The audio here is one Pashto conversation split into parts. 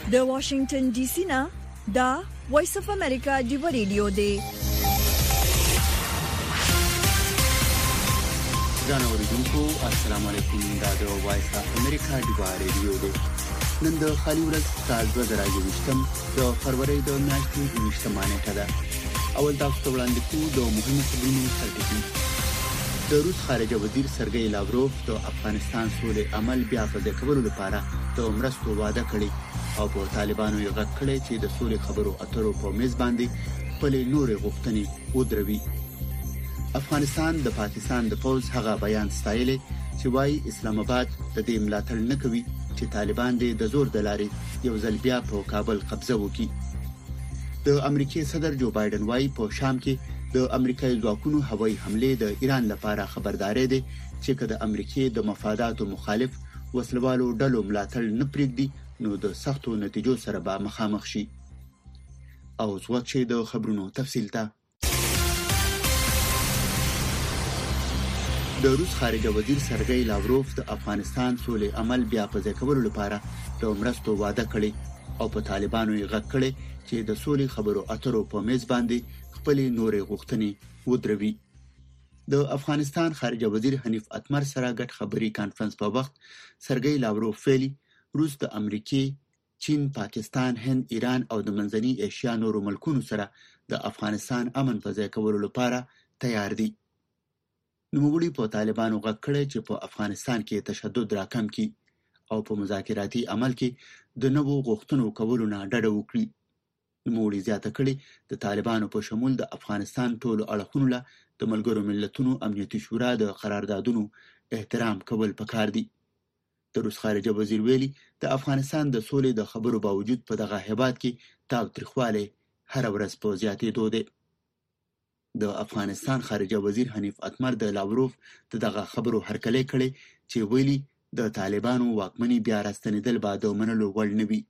د واشنگټن ډي سي نه دا وایس اف امریکا دی ریډیو دی. ګرانو اوریدونکو السلام علیکم. دا د وایس اف امریکا دی ریډیو دی. نن د خالي ورځ کال 2023 د فروری د میاشتې 28 نیټه ده. اول تاسو ته وړاندې کوو د مهمو خبرونو سرټکی. د روس خارجه وزیر سرګئی لاوروف د افغانستان سولې عمل بیا په ځای کولو لپاره د مرستو وعده کړې او په طالبانو یې غږ کړی چې د سولې خبرو اترو په میز باندې خپل نورې غوښتنې ودروي. افغانستان د پاکستان د پوز هغه بیان ستایلی چې وايي اسلام آباد د دې ملاتړ نه کوي چې طالبان د زور د لارې یو ځل بیا په کابل قبضه وکړي. د امریکای صدر جو بایدن وايي په شام کې د امریکای ځواکونو هوایي حمله د ایران لپاره خبرداري ده چې کله د امریکای د مفاداتو مخالف وسلوالو ډلو ملاتړ نه پرېږدي نو د سختو نتیجو سره به مخامخ شي. او څوک چې د خبرونو تفصیل ته د روس خارجه وزیر سرګئی لاوروف د افغانستان سولې عمل بیا په ځای کولو لپاره د مرستو وعده کړې او په طالبانو یې غږ کړی چې د سولې خبرو اترو په میز باندې خپل نورې غوښتنې ودروي. د افغانستان خارجه وزیر حنیف اتمر سره ګډ خبري کانفرنس په وخت سرګئی لاوروف ویلي روس د امریکای، چین، پاکستان، هند، ایران او د منځنۍ ایشیا نورو ملکونو سره د افغانستان امن په ځای کولو لپاره تیار دي. نوموړي په طالبانو غږ کړی چې په افغانستان کې تشدد راکم کړي او په مذاکراتي عمل کې د نوو غوښتنو کولو نه ډډه وکړي. نوموړي زیاته کړې د طالبانو په شمول د افغانستان ټولو اړخونو له د ملګرو ملتونو امنیتي شورا د قراردادونو احترام کول پکار دي. د روس خارجه وزیر ویلي د افغانستان د سولې د خبرو باوجود په دغه هیواد کې تاوتریخوالی هر ورځ په زیاتېدو دی. د افغانستان خارجه وزیر حنیف اتمر د لاوروف دغه خبرو هرکلی کړي چې ویلي د طالبانو واکمني بیا راستنېدل به د منلو وړ نه وي.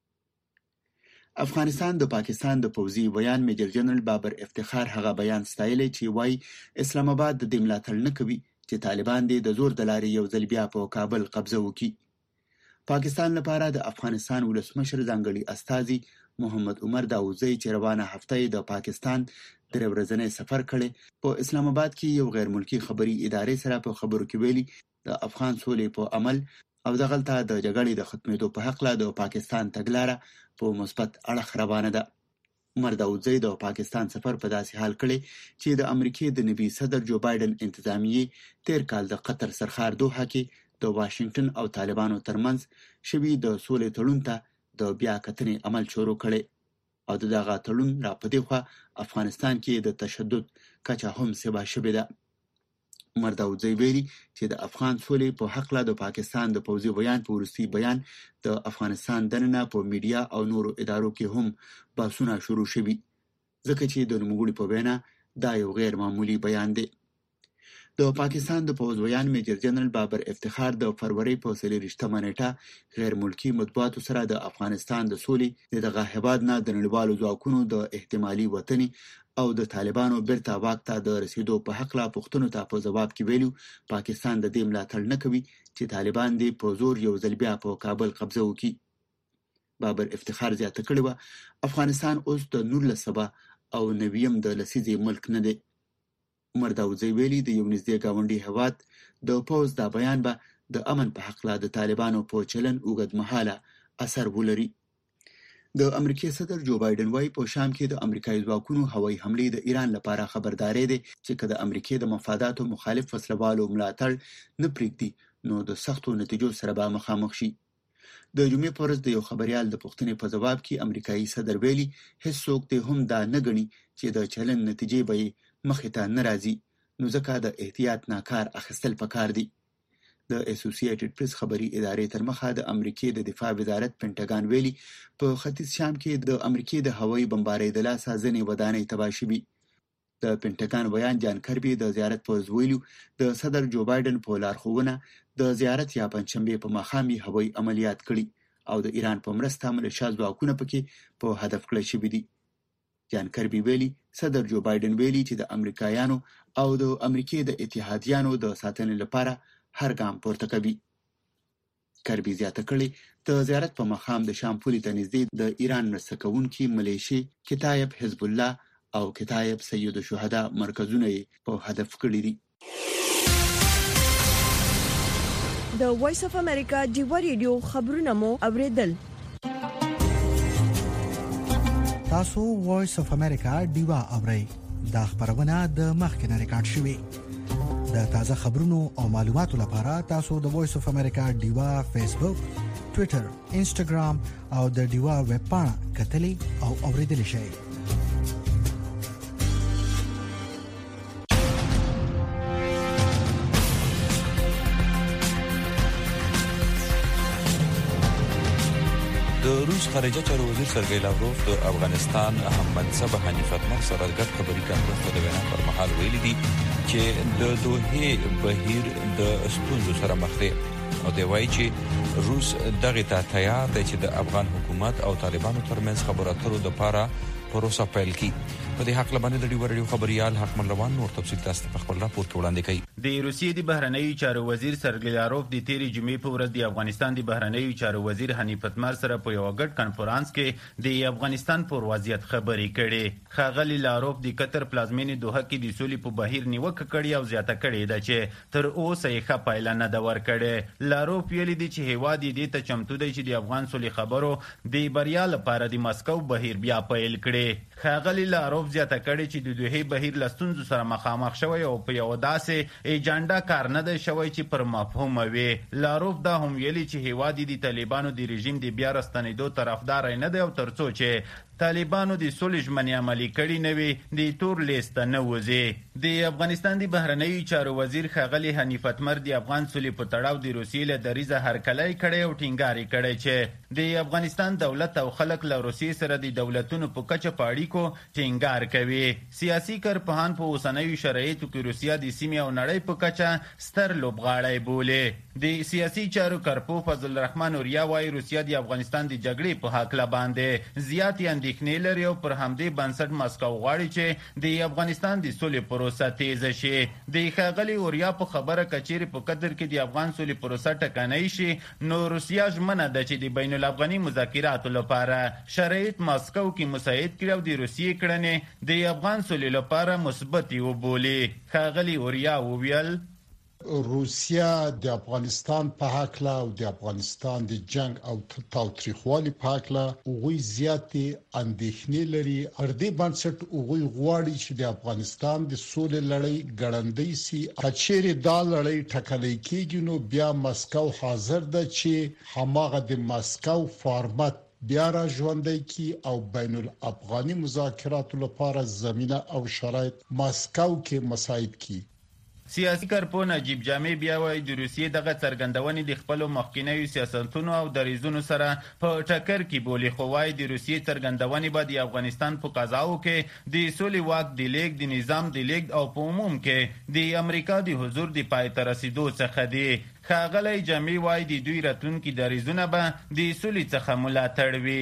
افغانستان د پاکستان د پوځي ویان میجر جنرال بابر افتخار هغه بیان ستایلی چې وايي اسلام آباد د دې ملاتړ نه کوي چې طالبان د زور د لارې یو ځل بیا په کابل قبضه وکړي. پاکستان لپاره د افغانستان ولسمشر ځانګړي استازي محمد عمر داوودزی چې روانه هفته د پاکستان درې ورځنی سفر کړي په اسلام آباد کې یو غیر ملکی خبري ادارې سره په خبرو کې ویلي د افغان سولې په عمل او دغلته د جګړې د ختمېدو په حق له د پاکستان تګلاره په مثبت اړخ روانه ده. عمر داوودزی د پاکستان سفر په داسې حال کړي چې د امریکای د نوي صدر جو بایدن انتظامیه تیر کال د قطر سرخار دوحه کې د واشنگټن او طالبانو ترمنځ شوی د سولې تړون ته د بیا کتنې عمل شروع کړي او دغه تړون را پدې خو افغانستان کې د تشدد کچه هم سبا شوې ده. عمر داوودزی ویلي چې د افغان سولې په حق له د پاکستان د پوځي ویان په وروستي بیان د افغانستان دننه په میډیا او نورو ادارو کې هم بحثونه شروع شوي ځکه چې د نوموړي په وینا دا یو غیر معمولی بیان دی. د پاکستان د پوځ ویان میجر جنرال بابر افتخار د فروری په 23 نیټه غیر ملکی مطبوعاتو سره د افغانستان د سولې دغه هیواد نه د نړیوالو ځواکونو د احتمالي وطني او د طالبانو بیرته واک ته د رسیدو په حق لا پوښتنو ته په جواب کې ویلو پاکستان د دې ملاتړ نه کوي چې طالبان دې په زور یو ځل بیا په کابل قبضه وکړي. بابر افتخار زیاته کړې و افغانستان اوس د 19 او 90 د لسیزې ملک نه دی. عمر داوودزی ویلي د یو نږدې ګاونډي هیواد د پوز دا بیان به د امن په حق لا د طالبانو په چلن اوږدمهاله اثر ولري. د امریکای صدر جو بایدن وايي په شام کې د امریکایي ځواکونو هوایي حمله د ایران لپاره خبرداري ده چې کله امریکای د مفاداتو مخالف وسلوالو ملاتړ نه پرېږدي نو د سختو نتیجو سره به مخامخ شي. د جمعې په ورځ د یو خبريال د پوښتنې په جواب کې امریکایي صدر ویلي هیڅوک دې هم دا نه ګڼي چې د چلن نتیجې به مخې ته نه راځي نو ځکه د احتیاط نه کار اخیستل پکار دي. د اسوسییټډ پریس خبري ادارې تر مخه د امریکای د دفاع وزارت پینټاګان ویلي په ختیځ شام کې د امریکای د هوایي بمبارۍ د لاسه ځینې ودانۍ تباه شوي. د پینټاګان بیان جان کربي د زیارت په ویلو د صدر جو بایدن په لارښوونه د زیارت یا پنځشنبه په مخامي هوایي عملیات کړي او د ایران په مرسته ملیشیا ځواکونه پکې په هدف کړل شوي دي. جان کربي ویلي صدر جو بایدن ویلي چې د امریکایانو او د امریکای د اتحادیانو د ساتنې لپاره هر ګام پورته کوي. کربي زیاته کړې د زیارت په مقام د شام پولې ته نږدې د ایران مرسته کوونکي ملیشي کتایب حزب الله او کتایب سید الشهدا مرکزونه په هدف کړی دي. د وایس اف امریکا ډیوا ریډیو خبرونه مو اوریدل. تاسو وایس اف امریکا ډیوا اورئ. دا خبرونه د مخکنه ریکارډ شوې. د تازه خبرونو او معلوماتو لپاره تاسو د وایس اف امریکا ډیوا فیسبوک، ټوئیټر، انسټاګرام او د ډیوا ویب پاڼه کتلې او اوریدلې شئ. د روس خارجه چارو وزیر سرګی لاوروف د افغانستان اهم منصب حنیف اتمر سره ګډ خبري کانفرنس ته د وینا پر مهال ویلي دي چې د دوه بهیر د ستونزو سره مخ دی او دی وایي چې روس دغه ته تیار دی چې د افغان حکومت او طالبانو ترمنځ خبرو اترو لپاره پروسه پیل کړي. په دې حق لبانې د ډیو خبريال حکمل روان نور تفصیل تاسو په خپل راپور کې وړاندې کړي. د روسیې د بهرنیو چارو وزیر سرګی لاروف د تیری جمعې په ورځ د افغانستان د بهرنیو چارو وزیر حنیف اتمر سره په یو غټ کانفرنس کې د افغانستان پر وضعیت خبرې کړي. خاغلی لاروف د قطر پلازمینې دوحه کې د سولې په بهیر نیوکه کړې او زیاته کړې ده چې تر اوسه یې ښه پایله نه ده ورکړې. لاروف ویلي دی چې هیواد یې ته چمتو دی چې د افغان سولې خبرو د بریا لپاره د مسکو بهیر بیا پیل کړي. خاغلی لاروف زیاته کړې چې د دوه بهیر لستونزو سره مخامخ شوی او په یو داسې ایجنډا کار نه دی شوی چې پر مفهوم وي. لاروف دا هم ویلي چې هیواد د طالبانو د رژیم د بیا راستنېدو طرفدار نه دی او ترڅو چې طالبانو د سولې ژمنې عملي کړي نه وي د تور لیست نه وځي. د افغانستان د بهرنیو چارو وزیر خاغلی حنیف اتمر د افغان سولې په تړاو د روسیې له دریځه هرکلی کړی او ټینګار کړی چې د افغانستان دولت او خلک له روسیې سره د دولتونو په کچه په اړیکو ټینګار کوي. سیاسي کارپوهان په اوسنیو شرایطو کې روسیه د سیمې او نړۍ په کچه ستر لوبغاړی بولي. د سیاسي چارو کارپوه فضل الرحمن اوریا وايي روسیه د افغانستان د جګړې په هکله باندې زیات اندېښنې لري او پر همدې بنسټ مسکو غواړي چې د افغانستان د سولې پروسه تیزه شي. د ښاغلي اوریا په خبره کچېرې په قطر کې د افغان سولې پروسه ټکنۍ شي نو روسیه ژمنه ده چې د بین الافغاني مذاکراتو لپاره شرایط مسکو کې مساعد کړي او د روسیې کړنې د افغان سولې لپاره مثبتې وبولي. ښاغلي اوریا وویل روسیا د افغانستان په حقله او د افغانستان د جنگ او تاوتریخوالي په حقله وغوي زیاتې اندېښنې لري. پر دې بنسټ وغوي غواړي چې د افغانستان د سولې لړۍ ګړندۍ سي. کچېرې دا لړۍ ټکنۍ کېږي نو بیا مسکو حاضر ده چې هماغه د مسکو فارمت بیا را ژوندۍ کی او بین الافغاني مذاکراتو لپاره زمينه او شرایط مسکو کې مساعد کی. سیاسي کارپوه نجیب جامع بیا وایي د روسیې دغه څرګندونې د خپلو مخکینیو سیاستونو او دریځونو سره په ټکر کې بولي. خو وایي د روسیې څرګندونې به د افغانستان په قضاو کې د سولې واک د لیږد، د نظام د لیږد او په عموم کې د امریکا د حضور د پای ته رسیدو څخه دی. ښاغلی جامع وایي د دوی راتلونکي دریځونه به د سولې څخه ملاتړ وي.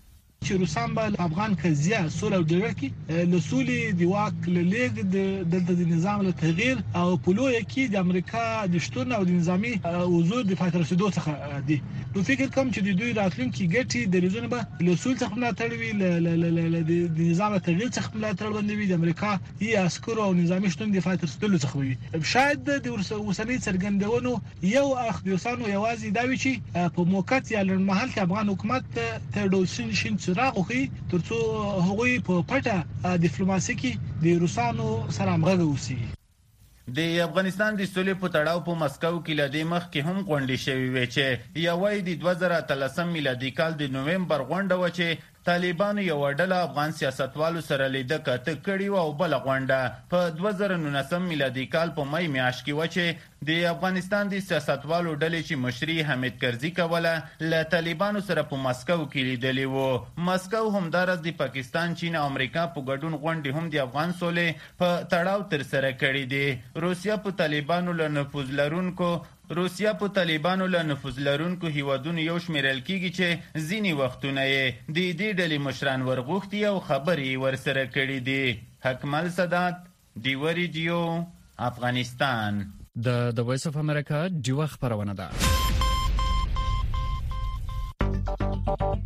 چې روسان به افغان قضیه سوله او جګړه کې له سولې د واک له لیږد د نظام له تغییر او په لویه کې د امریکا د شتون او د نظامی حضور د پای ته رسیدو څخه دي. نو فکر کوم چې د دوی راتلونکي ګټې د ریزونه به له سولې څخه ملاتړ وي، د نظام تغییر څخه ملاتړ باندې وي، د امریکا یې عسکرو او نظامی شتون د پای ته رسیدو څخه وي. شاید د اوسنۍ څرګندونو یو اخدوسانو یوازې دا وي چې په موقت یا لنډمهال کې افغان حکومت ته ډول شین راغو خي ترڅو هغوی په پټه ډیپلوماسي کې د روسانو سره همغږي وسی. د افغانستان د سولې په تړاو په مسکو کې لدې مخ کې هم غونډې شوې وې چې یوې د 2013 میلادي کال د نوومبر غونډه و چې طالبانو یو ډله افغان سیاستوالو سره لیده کاته کړي او بل غونډه په 2019 میلادي کال په مې میاشت کې و چې د افغانستان د سیاستوالو ډلې چې مشري حمید کرزي کوله له طالبانو سره په مسکو کې لیدلې وو. مسکو همدارس د پاکستان، چین او امریکا په ګډون غونډې هم د افغان سولې په تړاو تر سره کړې دي. روسیا په طالبانو له نفوذ لرونکو هیوادونو یو شمیرل کیږي چې ځینی وختونه یې د دې ډلې مشران ورغوښتي او خبرې ورسره کړې دي. حکمل صدات، ډیو ریډیو، افغانستان. د وایس اف امریکا ډیو خبرونه ده.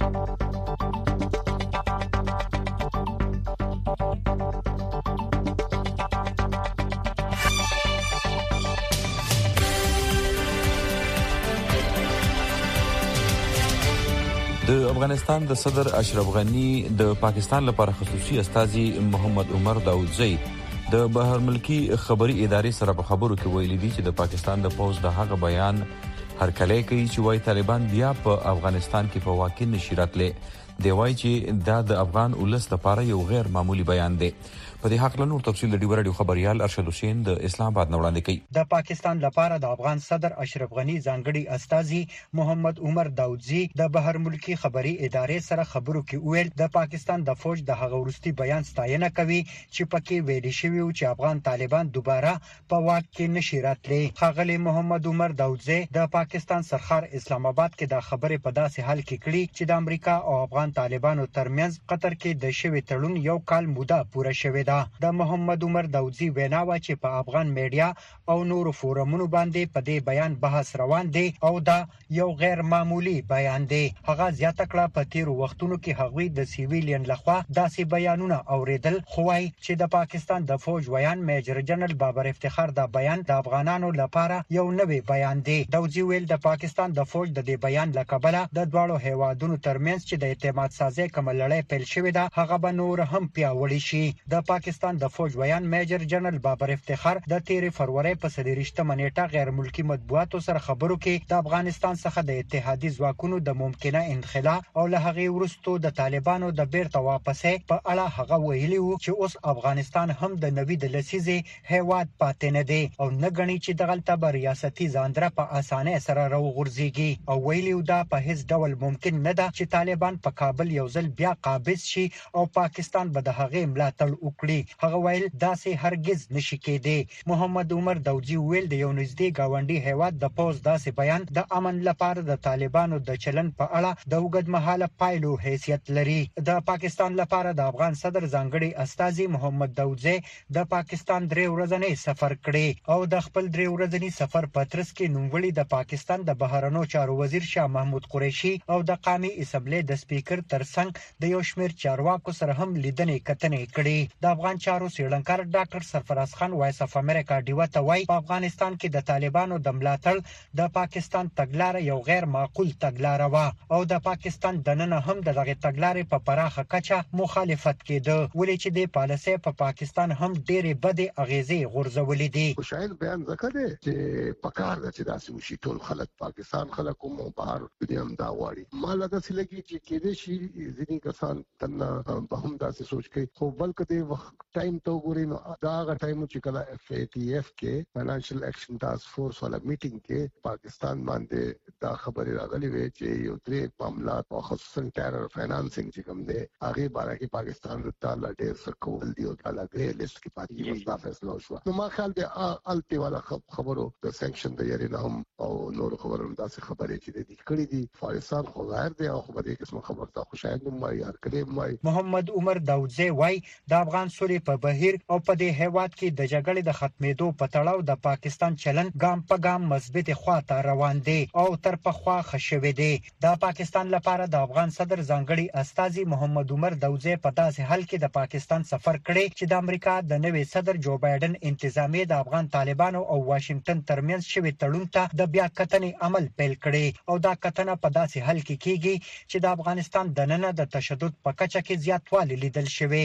د افغانستان د صدر اشرف غنی د پاکستان لپاره خصوصي استازي محمد عمر داودزی د بهر ملکی خبري ادارې سره په خبرو کې ویلي دي چې د پاکستان د پوز د هغه بیان هرکلی کوي چې وايي طالبان بیا په افغانستان کې په واقع نشي راتللی. دی وايي چې دا د افغان ولس لپاره یو غیر معمولی بیان دی. په دې حق له نور تفصیل د ډیورډیو خبريال ارشد حسین د اسلام آباد وړاندې کوي. د پاکستان لپاره د افغان صدر اشرف غنی ځانګړي استازي محمد عمر داودزی د بهر ملکی خبري ادارې سره خبرو کې ویل د پاکستان د فوج د هغه ورستي بیان ستاینه کوي چې پکې ویل شوی و چې افغان طالبان دوباره په واک کې نشي راتللی. خاغلی محمد عمر داودزی د پاکستان سرخار اسلام آباد کې د خبرې په داسې حال کې کړي چې د امریکا او افغان طالبانو ترمنځ قطر کې د شوی تړون یو کال موده پوره شوی. د محمد عمر داودزی وینا و چې په افغان میډیا او نورو فورمونو باندې په دې بیان بحث روان دی او دا یو غیر معمولی بیان دی. هغه زیاته کړه په تیرو وختونو کې هغوی د سیویلین لخوا داسې بیانونه اوریدل خو وايي چې د پاکستان د فوج ویان میجر جنرال بابر افتخار دا بیان د افغانانو لپاره یو نوې بیان دی. داودزی ویل د پاکستان د فوج د دې بیان لکبله د دواړو هیوادونو ترمنځ چې د اعتماد سازي کوم لړۍ پیل شوې ده هغه به نور هم پیاوړی شي. د پاکستان د فوج ویان میجر جنرال بابر افتخار د 13 فروری په 23 نیټه غیر ملکی مطبوعاتو سره خبرو کې د افغانستان څخه د اتحادي ځواکونو د ممکنه انخلا او له هغې وروسته د طالبانو د بیرته واپسې په اړه هغه ویلي وو چې اوس افغانستان هم د نوي د لسیزې هیواد پاتې نه دی او نه غني چې دغلته به ریاستي ځاندره په اسانه سره راوغورځيږي او ویلي وو دا په هیڅ ډول ممکن نه ده چې طالبان په کابل یو ځل بیا قابض شي او پاکستان به د هغې ملاتړ وکړي. هغه ویل داسې هرگز نشي کېدی. محمد عمر داودزی ویل د یو نږدې گاونډي هیواد د پوز داسې بیان د امن لپاره د طالبانو د چلن په اړه د اوږدمهاله پایلو حیثیت لري. د پاکستان لپاره د افغان صدر ځانګړي استازي محمد داودزی د پاکستان 3 ورځې سفر کړی او د خپل 3 ورځې سفر په ترڅ کې نوموړي د پاکستان د بهرنیو چارو وزیر شاه محمود قریشي او د قومي اسمبلی د سپیکر ترڅنګ د یو شمېر چارواکو سره هم لیدنې کتنې کړې. د افغان چارو سیړنکر ډاکټر سرفراز خان وایس اف امریکا ډیوا ته وایي په افغانستان کې د طالبانو د ملاتړ د پاکستان تګلارې یو غیر معقول تګلاره و او د پاکستان دننه هم دغه تګلارې په پراخه کچه مخالفت کېده ولې چې د پالیسي په پاکستان هم ډېرې بدې اغیزې غورځولې دي. شاید بیان ذکر دی چې پکار د چې داسې وشي ټول خلک پاکستان خلک مو بهر دنیا هم دا غواړي. مال د سلګي چې کېدې شي ځینې کسان تنه په هم داسې سوچ کوي خو بلکې د وخت ټایم ته وګورئ نو دا هغه ټایم چې کله FATF کې فاینانشل ایکشن ټاسک فورس والا میټینګ کې پاکستان باندې دا خبرې راغلي وي چې یو درې معاملات او خصوصا ټیرر فاینانسینګ چې کوم دی هغه باره کې پاکستان د تعالی ډېر څه کول دی او تعالی ګرې لیست کې پاتې مسله فیصله وشو. نو ما خیال دی الټي والا خبرو د سانکشن د یاري نه هم او نور خبرو داسې خبرې چې دي کړې دي افغانستان خو ظاهر دی او خبرې قسم خبرتا خو شاید نو یار کړي مای. محمد عمر داودزی وای د افغان سولې په بهیر او په دې هیواد کې د جګړې د ختمېدو په تړاو د پاکستان چلن ګام په ګام مثبت خواته روان دی او تر پخوا خښوي دی. د پاکستان لپاره د افغان صدر ځانګړي استازي محمد عمر داودزی په داسې حال کې د پاکستان سفر کړی چې د امریکا د نوي صدر جو بایدن انتظامیه د افغان طالبانو او واشنگټن ترمنځ شوی تړون ته د بیا کتنې عمل پیل کړی او دا کتنه په داسې حال کې کیږي چې د افغانستان دننه د تشدد په کچه کې زیاتوالی لیدل شوی.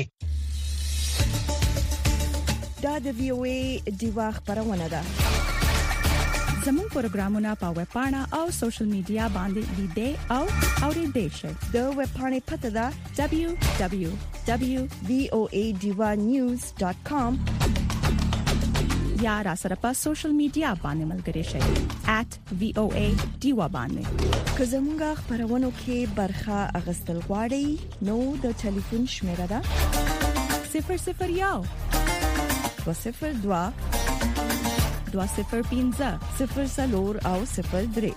دا د VOA ډیوا خبرونه ده. زموږ پروګرامونه په ویب پاڼه او سوشل میډیا باندې لیدئ او اوریدئ شئ. د ویب پاڼې پته ده www.voadivanews.com یا را سره په سوشل میډیا باندې ملګري شئ @VOA ډیوا باندې. که زموږ خبرونه کې برخه اغستل غواړئ نو د ټلیفون شمیره ده 001 202 205 00 او 03.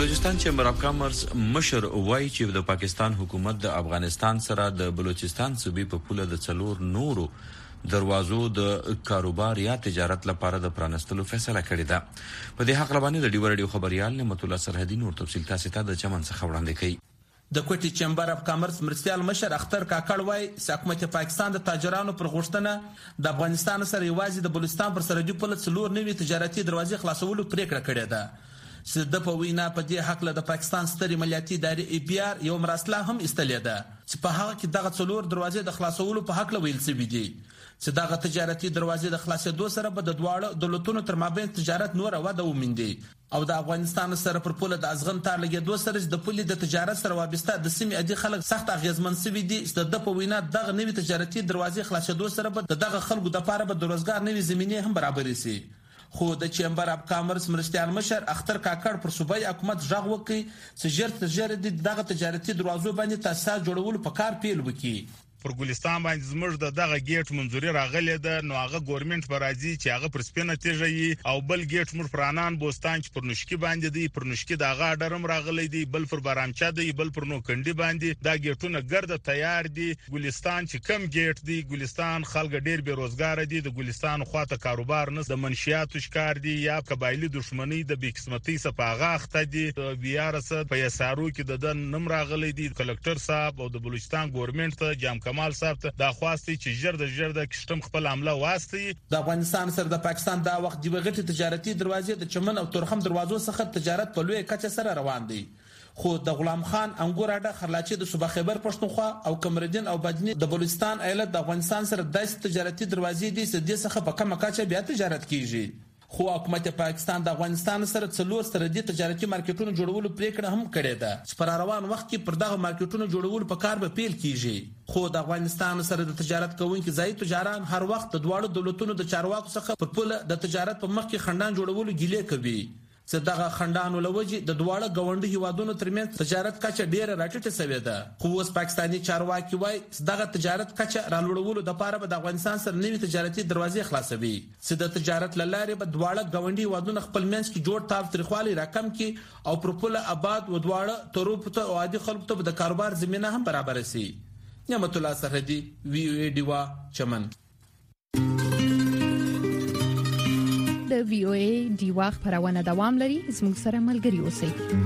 بلوچستان چیمبر اف کامرس مشر وایي چې د پاکستان حکومت د افغانستان سره د بلوچستان صوبې په پوله د څلور نورو دروازو د کاروبار یا تجارت لپاره د پرانستلو فیصله کړې ده. په دې حق باندې د ډیو رادیو خبريال نعمت الله سرحدي نور تفصیل تاسو ته د چمن څخه وړاندې کوي. د کوټي چیمبر اف کامرس مرستيال مشر اختر کاکړ وای چې حکومت پاکستان د تاجرانو پر غوښتنه د افغانستان سره یوازې د بلوچستان پر سرحدي پوله څلور نوي تجارتي دروازې خلاصولو پریکړه کړې ده. چې د په وینا په دې حق له د پاکستان ستري مالیاتي ادارې APR یو مراسله هم استلې ده چې په هغه کې دغه څلور دروازې د خلاصولو په حق ویل شوی دي چې دغه تجارتي دروازې د خلاصېدو سره به د دواړو دولتونو تر مابین تجارت نور وده ومندي او د افغانستان سره پر پوله د ازغن تار لګیدو سره د پولې د تجارت سره وابسته د سیمې عادي خلک سخت اغیزمن شوي دي چې د په وینا دغه نوي تجارتي دروازې خلاصېدو سره به دغه خلکو د لپاره به د روزګار نوي زمينه هم برابرې شي. خو د چیمبر اف کامرس مرستيال مشر اختر کاکړ پر صوبای حکومت ژغ وکي چې ژر دغه تجارتي دروازو باندې تاسیس جوړول په کار پیل وکي. پر ګلستان باندې زموږ دغه گیټ منځوري راغلی ده نو هغه ګورنمنت پر راځي چې هغه پر سپینه تیږي او بل گیټ مر فرانان بوستان چې پر نشکی باندې دی پر نشکی دغه ډرم راغلی دی بل پر بارامچا دی بل پر نو کندي باندې دا گیټونه ګرده تیار دي. ګلستان چې کم گیټ دی ګلستان خلک ډیر بیروزګار دي د ګلستان خواته کاروبار نه د منشیاتو ښکار دي یا قبایلی دښمنی د بیقسمتۍ صفاغه اخته دي بیا رسد په یسارو کې د نم راغلی دی کلکټر صاحب او د بلوچستان ګورنمنت ته جام کمال صاحب ته دا خواسته چې ژر د کشتم خپل عمله واسطي. د افغانستان سره د پاکستان دا وخت د وغټي تجارتي دروازې د چمن او تورخم دروازو څخه تجارت په لوی کچه سره روان دي. خو د غلام خان انګور اډه خرلاچي د صوبه خیبر پښتونخوا او کمردین او بدني د بلوچستان ایالت د افغانستان سره د تجارتي دروازې دي چې د څخه په کومه کچه بیا تجارت کیږي. خو حکومت پاکستان د افغانستان سره څلور سرحدي تجارتي مارکیټونو جوړولو پریکړه هم کړې ده چې پر روان وخت کې پر دغه مارکیټونو جوړولو په کار به پیل کیږي. خو د افغانستان سره د تجارت کوونکو ځای تجاران هر وخت د دواړو دولتونو د چارواکو څخه په پوله د تجارت په مخ کې خندان جوړولو ګیلې کوي چې دغه خندانو لوجي د دواړو غونډي هیوادونو ترمنځ تجارت کچه ډیره راټیټه شوې ده. خو اوس پاکستاني چارواکي وایي چې دغه تجارت کچه رالوړولو لپاره به د افغانستان سره نوي تجارتي دروازې خلاصوي چې د تجارت لاره به دواړو غونډي هیوادونو خپل منځ کې جوړ تاوتریخوالي راکم کړي او پر پوله آباد و دواړو طرف ته عادي خلکو ته د کاروبار زمينه هم برابر شي. نعمت الله سرحدي VOA ډیوا چمن. د VOA ډیوا خبرونه دوام لري زموږ سره ملګري اوسئ.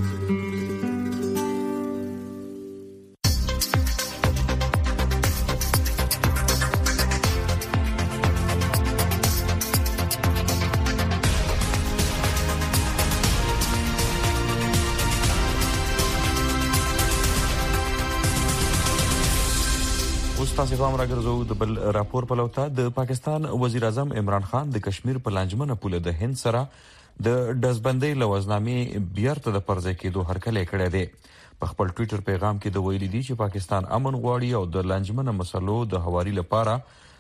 تاسو هم راګرځو د بل راپور په لوته د پاکستان وزیر اعظم عمران خان د کشمیر په لانجمنه پوله د هند سره د دزبندۍ لوزنامې بیرته د پرځای کېدو هرکلی کړی دی. په خپل ټوئیټر پیغام کې د ویلي دي چې پاکستان امن غواړي او د لانجمنه مسلو د هواري لپاره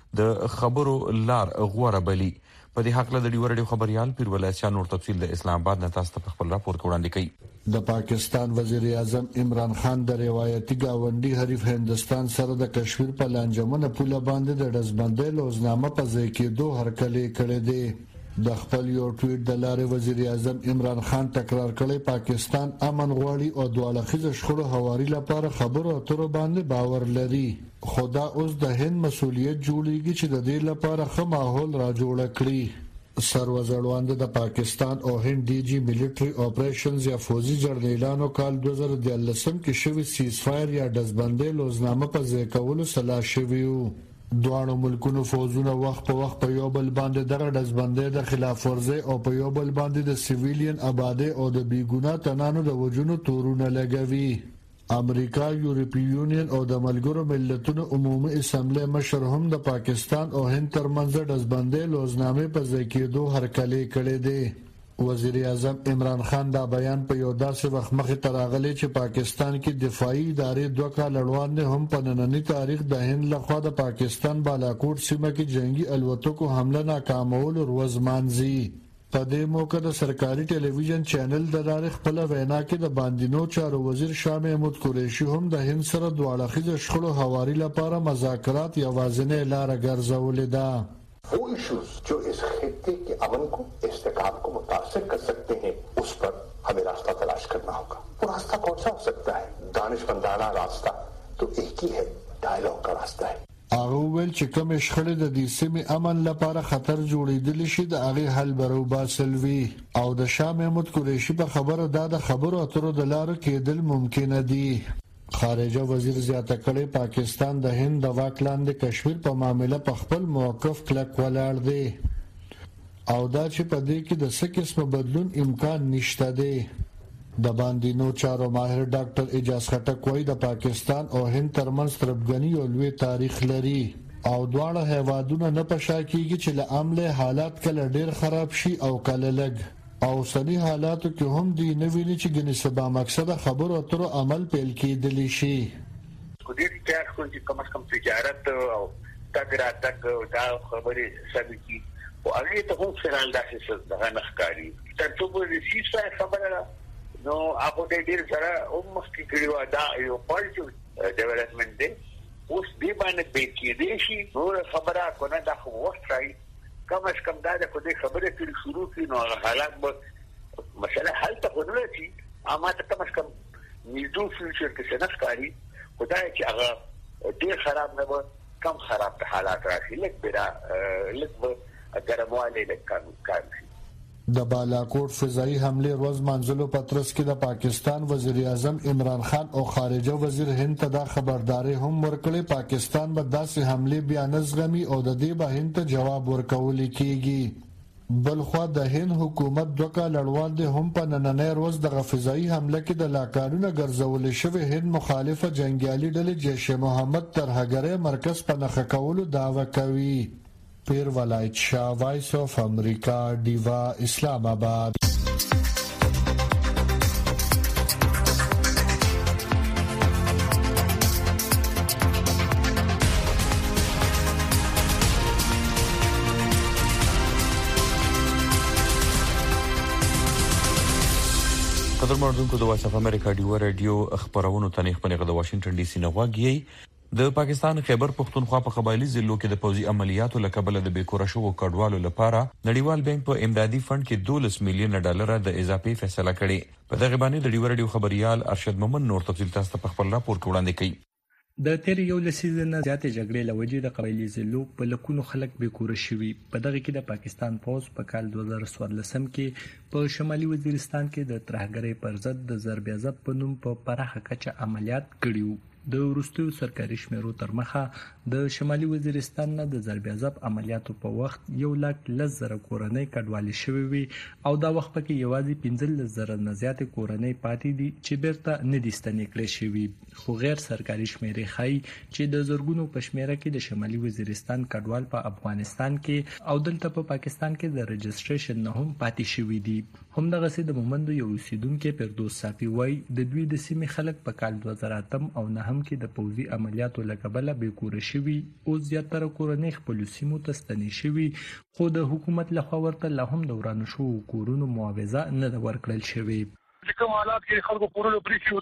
د خبرو لار غوړه بلی. په دې حق له د ډیو رادیو خبريال پیر ولایت شاه نور تفصیل د اسلام آباد نه تاسو ته خپل راپور وړاندې کوي. د پاکستان وزیر اعظم عمران خان د روایتي گاونډي حریف هندستان سره د کشمیر په لانجمنه پوله باندې د دزبندۍ لوزنامه په ځای کېدو هرکلی کړی دی. د خپل یو ټویټ د لارې وزیر اعظم عمران خان تکرار کړی پاکستان امن غواړي او د دوالخیز شخړو هواري لپاره خبرو اترو باندې باور لري. خدا اوس د هند مسؤلیت جوړیږي چې د دې لپاره ښه ماحول را جوړ کړي. سروزړوند د پاکستان او هند ډي جی ملټري اپریشنز یا فوجي جرنیلانو کال 2013 کې شوی سیز فایر یا دزبندۍ لوزنامه په ځای کولو سلا شوی وو. دوانو ملکونو فوجونه وخت په وخت په یو بل باندې دغه دزبندۍ د خلاف ورزي او په یو بل باندې د سیویلین آبادی او د بیګونه تنانو د وجونو تورونه لګوي. امریکا، یورپی یونین او د ملګرو ملتونو عمومي اسمبلی مشر هم د پاکستان او هند ترمنځ دزبندۍ لوزنامې په ځای کېدو هرکلی کړی دی. وزیر اعظم عمران خان دا بیان په یو داسې وخت مخې ته راغلی چې پاکستان کې دفاعي ادارې 2 کال وړاندې هم په نننی تاریخ د هند لخوا د پاکستان بالاکوټ سیمه کې جنگي الوتکو حمله ناکامول ورځ مانځي. په دې موقع د سرکاري ټلویزیون چینل د تاریخ په وینا کې د باندینو چارو وزیر شاه محمود قریشي هم د هند سره دواړخیز شخړو هواري لپاره مذاکرات یوازینۍ لار ګرځولې ده. वो इश्यूज जो इस खित्ते के अमन को इस्तेकाम को मुतासिर कर सकते हैं उस पर हमें रास्ता तलाश करना होगा। वो रास्ता कौन सा हो सकता है? दानिशमंदाना रास्ता तो एक ही है, डायलॉग का रास्ता है। هغه ویل چې کوم شخړې د دې سیمې امن لپاره خطر جوړېدلی شي د هغې حل بروباسل وي او د شاه محمود قریشي په خبره دا د خبرو اترو د لارو کېدل ممکنه دي. خارجه وزیر زیاته کړې پاکستان د هند د واک لاندې کشمیر په معاملې په خپل موقف کلک ولاړ دی او دا چې په دې کې د څه قسم بدلون امکان نشته دی. د باندې نو چارو ماهر ډاکټر اجاز خټک وایي د پاکستان او هند ترمنځ تربګنی او لوی تاریخ لري او دواړه هیوادونه نه پشا کیږي چې له عمله حالات کله ډیر خراب شي او کله لګ او سنی حالاتو کې هم دی نه ویني چې ګنې سبا مقصد خبرو اترو عمل پیل کېدلی شي. کو دې تیار کول چې کم از کم تجارت او تګ دا خبرې ثابت کی او هغه ته هم فعال داسې دغه نخکاری تر څو په دې څه خبره نو هغه د ډیر سره مخکې کړیو دا یو پوزټیو ډیولپمنٹ دی. اوس دې باندې به کې دې شي نور خبره کنه دا خو وخت راي کم از کم دا د دې خبره کې شروع کی نو حالات به مسله حل ته ونه شي اما ته کم از کم نیډو فیوچر کې څه نخکاری خدای چې هغه ډیر خراب نه و کم خراب حالات راشي لکه ګرمواله لکه د بالاکوټ فضائي حمله روز منځلو پترس کې د پاکستان وزیر اعظم عمران خان او خارجه وزیر هند ته دا خبرداري هم ورکړي پاکستان به داسې حمله بیا نه زغمي او د دې به هند ته جواب ورکول کیږي. بلخوا د هند حکومت دوه کال وړاندې هم په نننۍ ورځ د فضائي حمله کې د لاکارونو ګرځول شوی هند مخالفه جنگیالي ډلې جیش محمد ترهګری مرکز په نخښه کولو دعوه کوي. پیر ولایت شاه وایس اف امریکا دیوا اسلام آباد. قدر مردونکو د وایس اف امریکا دیوا رادیو خبرونو ته خپل د واشنگټن ډي سي نغواږي. د پاکستان خیبر پختونخوا په قبایلی ضلعو کې د پوځي عملیاتو لکبل د بیکوره شو کډوالو لپاره نړیوال بانک په امدادي فند کې 12 میلیون ډالر د اضافي فیصله کړې. په دغه باندې د ډیور ډیو خبريال ارشد محمد نور تفصیل تاسو په خپل راپور کې وړاندې کړي. د تیر یو لسیزه نه زیاتې جګړې لوجې د قبایلی ضلعو په لکونو خلک بیکوره شوي. په دغه کې د پاکستان پوځ په کال 2014 کې په شمالي وزیرستان کې د ترهګرۍ پر ضد د ضرب عضب په نوم په پراخه کچه عملیات کړیو. د وروستیو سرکاري شمیرو تر مخه د شمالي وزیرستان نه د ضرب عضب عملیاتو په وخت 1,10,000 کورنۍ کډوالي شوې وي او دا وخت پکې یوازې 15,000 نه زیاتې کورنۍ پاتې دي چې بیرته نه دي ستنې کړې شوي. خو غیر سرکاري شمیرې ښایي چې د زرګونو په شمیره کې د شمالي وزیرستان کډوال په افغانستان کې او دلته په پاکستان کې د رجسټریشن نه هم پاتې شوي دي. همدغسې د مومندو یو اوسیدونکو فردوس صافي وایي د دوی د سیمې خلک په کال 2008 او 9 کې د پوځي عملیاتو لکبله بیکوره شوي او زیاتره کورنۍ خپل سیمو ته ستنې شوي خو د حکومت لخوا ورته لا هم د ورانو شو کورونو معاوضه نه ده ورکړل شوې. کوم حالات کې خلکو کورونه پرې شو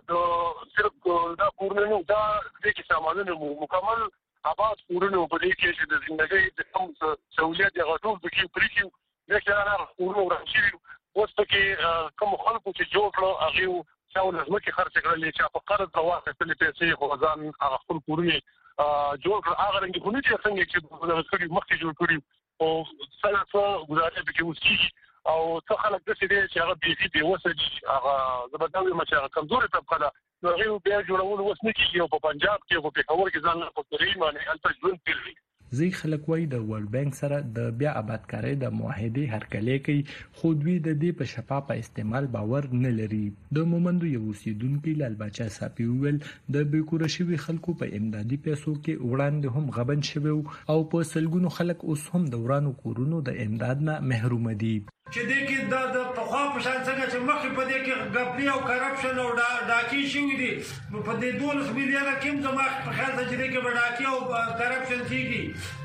دا صرف دا کورونه دا د کې سامانونه مکمل آباد کورونه په دې کې چې د ژوندۍ د کوم سہولت یا غټول د کې پرې شو دا چې نه کورونه ورانشي اوس پکې کوم خلکو چې جوړ کړو هغه څو لازمه کې خرڅ کړل چې په قرض راوخته تلې پیسې خو ځان هغه خپل کورونه جوړ کړ هغه رنګ خو نه چې څنګه چې د وسړي مخکې جوړ کړی او څنګه گزارې به کې وسی او څو خلک د دې چې هغه بيخي به وسه هغه زبردوی مچ هغه کمزوري طبقه ده نو هغه بیا جوړول وسنه کې په پنجاب کې او په پېښور کې ځان په تری باندې البته ژوند پیلوي. زی خلک وای د ورلد بانک سره د بیا آبادکاري د معاهدې هرکلی کوي خو دوی د دې په شفافه استعمال باور نه لري. د مومندو یو اوسیدونکو لال بچا صافي ویل د بیکوره شوی خلکو په امدادي پیسو کې وړاندې هم غبن شوی او په سلګونو خلک اوس هم د ورانو کورونو د امداد نه محروم دي. چې دې کې د پخوا په شان څنګه چې مخکې په دې کې غپلي او کرپشن او ډاکی شوي دي په دې 12 میلیونه کې زما په خیال ته چې دې کې ډاکی او کرپشن کیږي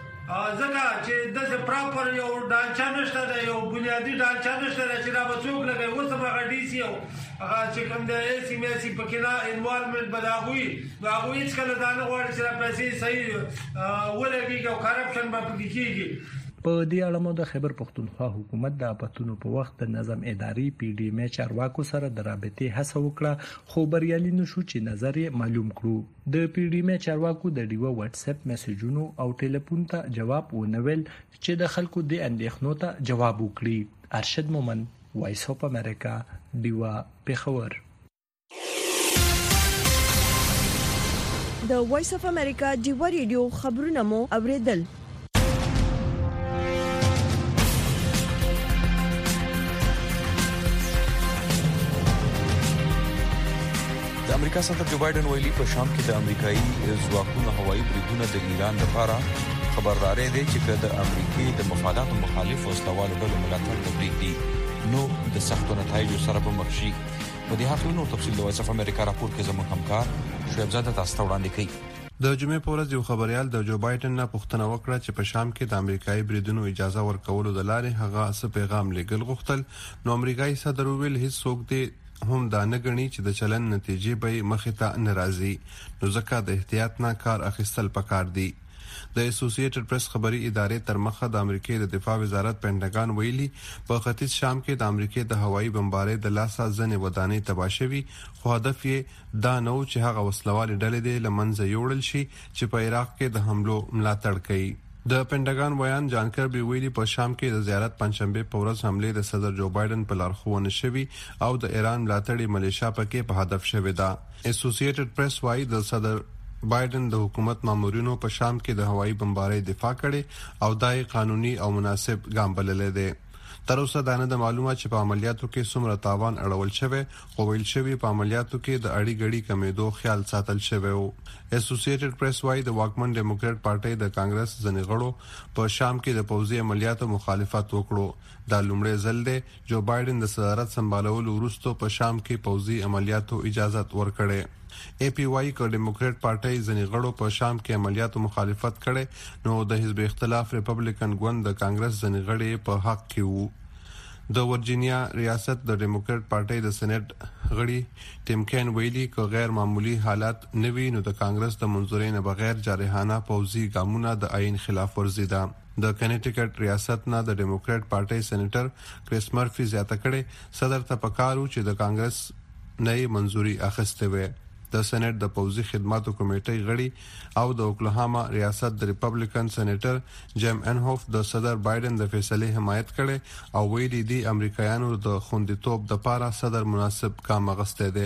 ځکه چې د پراپر یو ډانچا نشته ده یو بنیادی ډانچا نشته ده چې دا به څوک لګوي اوس هغه ډي سي او هغه چې کوم د اي سي مې پکې نه انوالمنت بداغوي هغه هیڅ کله دا نه غواړي چې پیسې صحیح ولګي او کرپشن به پکې کیږي. په دې اړه مو د خیبر پښتونخوا حکومت د اپاتونو په وخت د نظم اداري PDM چارواکو سره د رابطې هڅه وکړه خو بریالي نشو چې نظر یې معلوم کړو د PDM چارواکو د ډیوه واتس اپ میسجونو او ټلیفون ته جواب ونویل چې د خلکو د اندېښنو ته جواب وکړي ارشد مومن وایس اف امریکا ډیوه پیښور د وایس اف امریکا ډیوه ریډیو خبرونه مو اوریدل د امریکا صدر جو بایدن ویلي په شام کې د امریکایي ځواکونو هوایي بریدونه د ایران لپاره خبرداري دی چې د امریکای د مفاداتو مخالف وسلوالو ډلو ملاتړ کوي نو د سختو نتایجو سره به مخ شي. په دې حق نو تفصیل د وایس اف امریکا راپور کې زموږ همکار شعیب زاده تاسو ته وړاندې کوي. د جمعې په ورځ یو خبريال د جو بایدن نه پوښتنه وکړه چې په شام کې د امریکایي بریدونو اجازه ورکولو د لارې هغه څه پیغام لګل غوښتل نو امریکایي صدر ویل هیڅ څوک دې هم دا نه غني چې د چلن نتیجې به مخې ته ناراضي نو ځکه د احتیاط نه کار اخیستل پکار دي. د اسوسییټډ پریس خبري ادارې تر مخه د امریکای د دفاع وزارت پینټاګان ویلي په ختیځ شام کې د امریکای د هوایي بمبارۍ د لاسه ځنې ودانۍ تباشوي خو هدف یې دا نو چې هغه وسلوال ډلې د لمنځه یوړل شي چې په عراق کې د حملو ملاتړ کوي. د پینټاګان بیان جانکر به ویلي په شام کې د زیارت پنځشنبه په ورځ حمله د صدر جو بایدن په لارښوونه شوی او د ایران ملاتړي ملیشیا پکې په هدف شوی دا. اسوسییټډ پریس وايي د صدر بایدن د حکومت مامورینو په شام کې د هوایي بمبارۍ دفاع کړي او دای قانوني او مناسب ګام بللی دی. تر اوسه دا نه د معلومات چې په عملیاتو کې څومره تاوان اړول شوی خو ویل شوی په عملیاتو کې د اړي غړي کمیدو خیال ساتل شوی وو. اسوسییټډ پریس وايي د واکمن ډیموکرات پارټي د کانګرس ځنې غړو په شام کې د پوځي عملیاتو مخالفت وکړو. دا لومړی ځل دی جو بایدن د صدارت سمبالولو وروسته په شام کې پوځي عملیاتو اجازه ورکړي. APY کو ډیموکرات پارټي ځنې غړو په شام کې عملیاتو مخالفت کړي نو د حزب اختلاف ریپبلیکن ګوند د کانګرس ځنې غړي په حق کې وو. د ورجینیا ریاست د ډیموکرات پارټي د سېنات غړي ټیم کین ویلي کو غیر معمولی حالات نوي نو د کانګرس د منځورۍ نه بغیر جارحانه پوځي ګامونه د آئین خلاف ورزي ده. د کنیټیکټ ریاست نه د ډیموکرات پارټي سېنیټر کریس مرفي زیاته کړي صدر ته پکارو چې د کانګرس نه منځوري اخیسته وي. د سېنات د پوځي خدماتو کمیټې غړي او د اوکلاهاما ریاست د ریپبلیکن سېنیټر جیم انهوف د صدر بایدن د فیصلې حمایت کړي او ویلي دي امریکایانو د خوندیتوب د پاره صدر مناسب کام غسته دي.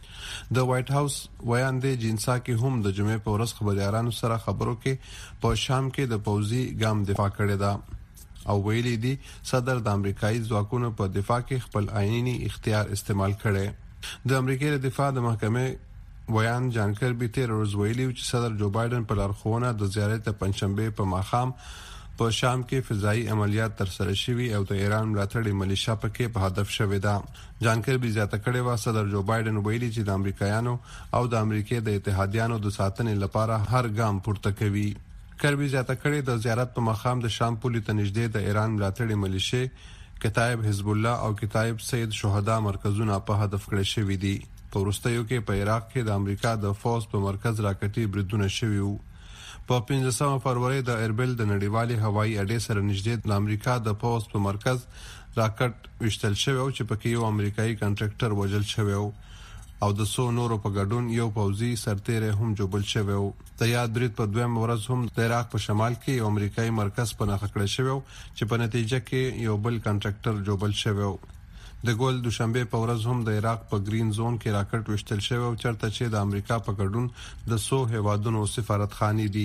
د وایټ هاوس ویان دی جنسا کې هم د جمعې په ورځ خبريالانو سره خبرو کې په شام کې د پوځي ګام دفاع کړی دا او ویلي دي صدر د امریکایي ځواکونو په دفاع کې خپل آئینی اختیار استعمال کړي. د امریکای دفاع د محکمې ویان جانکر به تیر ورځ ویلي چې صدر جو بایدن په لارښوونه د زیارت پنځشنبه په ماښام په شام کې فضائي عملیات ترسره شوي او د ایران ملاتړي ملیشیا پکې په هدف شوی دا. جانکر به زیاته کړي وا صدر جو بایدن ویلي چې د امریکایانو او د امریکای د اتحادیانو د ساتنې لپاره هر ګام پورته کوي. کربي زیاته کړي د زیارت په ماښام د شام پولي ته نږدې د ایران ملاتړي ملیشیا کتایب حزب الله او کتایب سید شهدا مرکزونه په هدف کړی شوی دي. په وروستیو کې په عراق کې د امریکا د فوز په مرکز راکټي بریدونه شوي وو. په 15 فروری د اربل د نړیوالي هوایي اډې سره نږدې د امریکا د فوز په مرکز راکټ وشتل شوی او چې پکې یو امریکایي کنټراکټر وژل شوی او د 100 نورو په ګډون یو پوځي سرتیری هم جوړل شوی و. د یاد برید په دویم ورځ هم د عراق په شمال کې یو امریکایي مرکز په نښه کړی شوی چې په نتیجه کې یو بل کنټراکټر جوړل شوی و. د ګول دوشنبه په ورځ هم د عراق په گرین زون کې راکټ وشتل شوی او چرته چې د امریکا په ګډون د 100 هیوادونو سفارتخانې دي.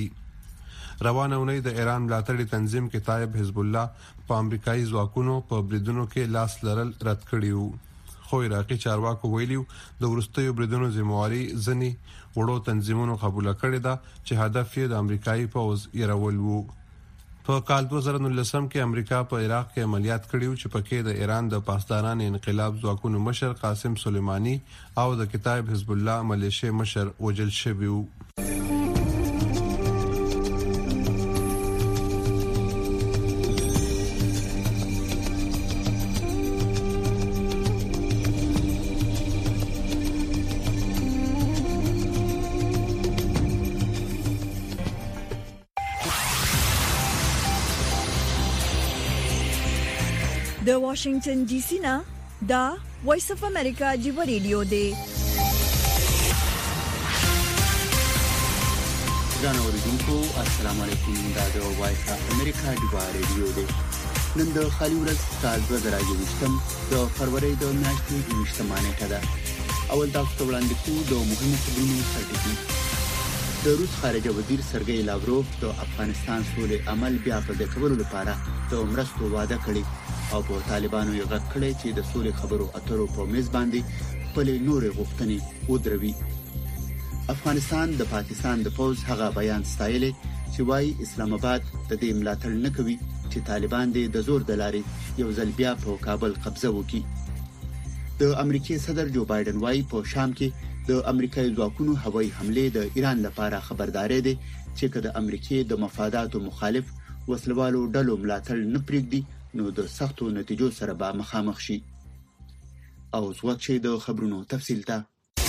روانه ونې د ایران ملاتړي تنظیم کتایب حزب الله په امریکایي ځواکونو په بریدونو کې لاس لرل رد کړی وو. خو عراقي چارواکو ویلي د ورستیو بریدونو ذمہواری ځنی وړو تنظیمونو قبول کړی دا چې هدف یې د امریکایي پوځ يرول وو. په کال 2019 کې امریکا په عراق کې عملیات کړیو چې پکې د ایران د پاسداران انقلاب ځواکونو مشر قاسم سلیمانی او د کتایب حزب الله ملیشیا مشر وجل شوی وو. د واشنگټن ډي سي نه دا وایس اف امریکا جیو ریډیو دی. ګرانو اوریدونکو السلام علیکم. دا د وایس اف امریکا جیو ریډیو دی. نن د خالي ورځ 2023 د فروری د میاشتې 28 نیټه ده. اول تاسو ته وړاندې کوو د مهمو خبرونو سرټکی. د روس خارجه وزیر سرګئی لاوروف د افغانستان سولې عمل بیا په کولو لپاره د مرستو وعده کړې او په طالبانو یې غږ کړی چې د سولې خبرو اترو په میز باندې خپل نورې غوښتنې ودروي. افغانستان د پاکستان د پوز هغه بیان ستایلی چې وايي اسلام آباد د دې ملاتړ نه کوي چې طالبان د زور د لارې یو ځل بیا په کابل قبضه وکړي. د امریکای صدر جو بایدن وايي په شام کې د امریکایي ځواکونو هوایي حمله د ایران لپاره خبرداري ده چې کله امریکای د مفاداتو مخالف وسلوالو ډلو ملاتړ نه پرېږدي نو د سختو نتیجو سره به مخامخ شي. او ځواب شي د خبرونو تفصیل ته.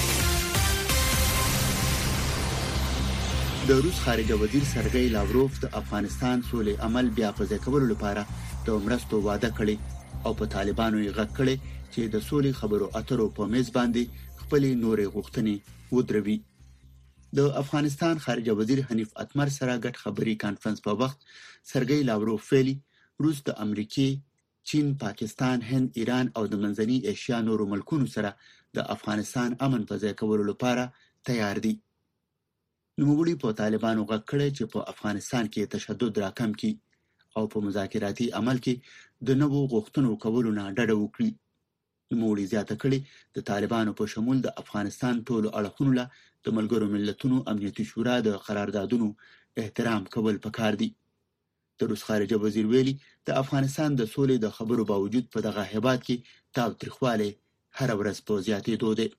د روس خارجه وزیر سرګئی لاوروف د افغانستان سولې عمل بیا په ځای کولو لپاره د مرستو وعده کړې او په طالبانو یې غږ کړی چې د سولې خبرو اترو په میز باندې خپل نورې غوښتنې ودروي. د افغانستان خارجه وزیر حنیف اتمر سره ګډ خبري کانفرنس په وخت سرګئی لاوروف ویلي روس د امریکای، چین، پاکستان، هند، ایران او د منځنۍ ایشیا نورو ملکونو سره د افغانستان امن په ځای کولو لپاره تیار دي. نوموړي په طالبانو غږ کړی چې په افغانستان کې تشدد راکم کړي او په مذاکراتي عمل کې د نوو غوښتنو کولو نه ډډه وکړي. نوموړي زیاته کړې د طالبانو په شمول د افغانستان ټولو اړخونو له د ملګرو ملتونو امنیتي شورا د قراردادونو احترام کول پکار دي. د روس خارجه وزیر ویلي د افغانستان د سولې د خبرو باوجود په دغه هیواد کې تاوتریخوالی هر ورځ په زیاتېدو دی.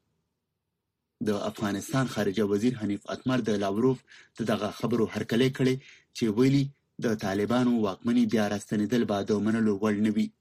د افغانستان خارجه وزیر حنیف اتمر د لاوروف دغه خبرو هرکلی کړي چې ویلي د طالبانو واکمني بیا راستنېدل به د منلو وړ نه وي.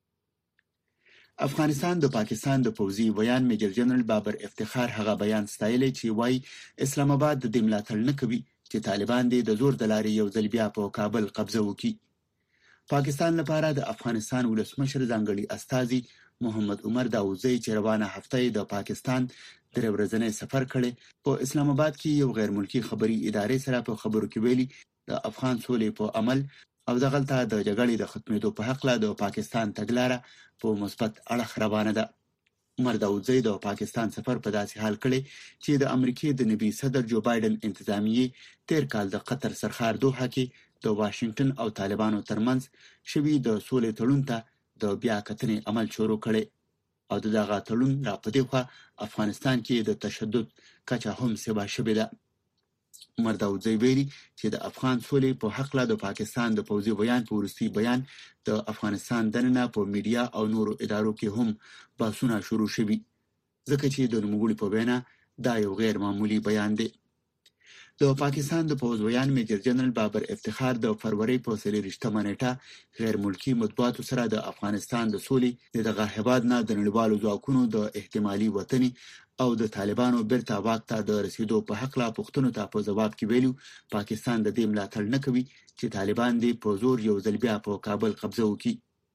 افغانستان د پاکستان د پوځي بیان میجر جنرال بابر افتخار هغه بیان ستایلی چې وايي اسلام آباد د دې ملاتړ نه کوي چې طالبان د زور د لارې یو ځل بیا په کابل قبضه وکړي. پاکستان لپاره د افغانستان ولسمشر ځانګړي استازي محمد عمر داوودزی چې روانه هفته د پاکستان درې ورځنی سفر کړي په اسلام آباد کې یو غیر ملکی خبري ادارې سره په خبرو کې ویلي د افغان سولې په عمل او دغلته د جګړې د ختمېدو په حق له د پاکستان تګلاره په مثبت اړخ روانه ده. عمر داوودزی د پاکستان سفر په داسې حال کړي چې د امریکای د نبی صدر جو بایدن انتظامیه تیر کال د قطر سرخار دوحه کې د واشنگټن او طالبانو ترمنځ شوی د سولې تړون ته د بیا کتنې عمل شروع کړي او دغه تړون را پدې خو افغانستان کې د تشدد کچه هم سبا شوې ده. عمر داوودزی ویلي چې د افغان سولې په حق له د پاکستان د پوځي بیان په وروستي بیان د افغانستان دننه په میډیا او نورو ادارو کې هم بحثونه شروع شوي ځکه چې د نوموړي په وینا دا یو غیر معمولی بیان دی. د پاکستان د پوځ بیان میجر جنرال بابر افتخار د فروری په 23 نیټه غیر ملکی مطبوعاتو سره د افغانستان د سولې دغه هیواد نه د نړیوالو ځواکونو د احتمالي وطني او د طالبانو بیرته واک ته د رسیدو په حق لا پښتنو ته په جواب کې ویلو پاکستان د دې ملاتړ نه کوي چې طالبان دې په زور یو ځل بیا په کابل قبضه وکړي.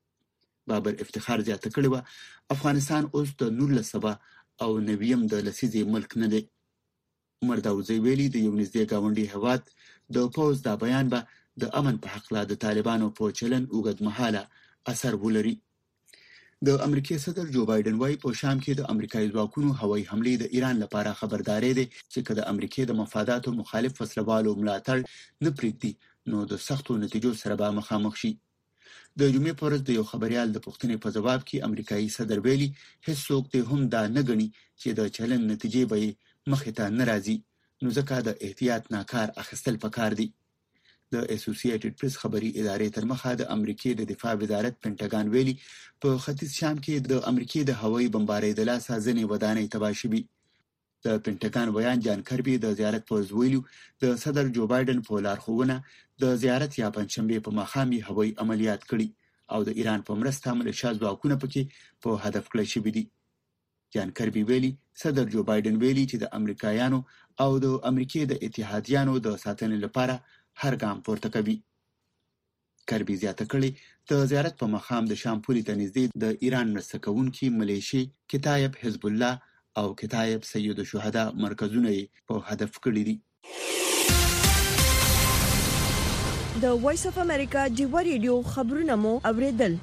بابر افتخار زیاته کړې و افغانستان اوس د 19 او 90 د لسیزې ملک نه دی. عمر داوودزی ویلي د یو نږدې گاونډي هیواد د پوز دا بیان به د امن په حق لا د طالبانو په چلن اوږدمهاله اثر ولري. د امریکای صدر جو بایدن وايي په شام کې د امریکایي ځواکونو هوایي حمله د ایران لپاره خبرداري ده چې کله امریکای د مفاداتو مخالف وسلوالو ملاتړ نه پرېږدي نو د سختو نتیجو سره به مخامخ شي. د جمعې پر ورځ د یو خبريال د پوښتنې په جواب کې امریکایي صدر ویلي هیڅوک ته هم دا نه غني چې د چلن نتیجې به مخې ته ناراضي نو ځکه د احتیاط نه کار اخیستل پکار دي. د اسوسییټډ پریس خبري ادارې تر مخه د امریکای د دفاع وزارت پینټاګان ویلي په ختیځ شام کې د امریکای د هوایي بمبارۍ د لاسه ځنې ودانۍ تباه شوې. د پینټاګان بیان جان کربي د زیارت په ویلو د صدر جو بایدن په لارښوونه د زیارت یا پنځشنبه په مخامي هوایي عملیات کړي او د ایران په مرسته ملشا ځواکونه پکې په هدف کړی شوي دي. جان کربي ویلي صدر جو بایدن ویلي چې د امریکایانو او د امریکای د اتحادیانو د ساتنې لپاره هر ګام پورته کوي. کربي زیاته کړې د زیارت په مقام د شام پوري ته نږدې د ایران مرسته کوونکي ملیشي کتایب حزب الله او کتایب سید الشهدا مرکزونه په هدف کړی دي. د وایس اف امریکا ډیوا ریډیو خبرونه مو اوریدل.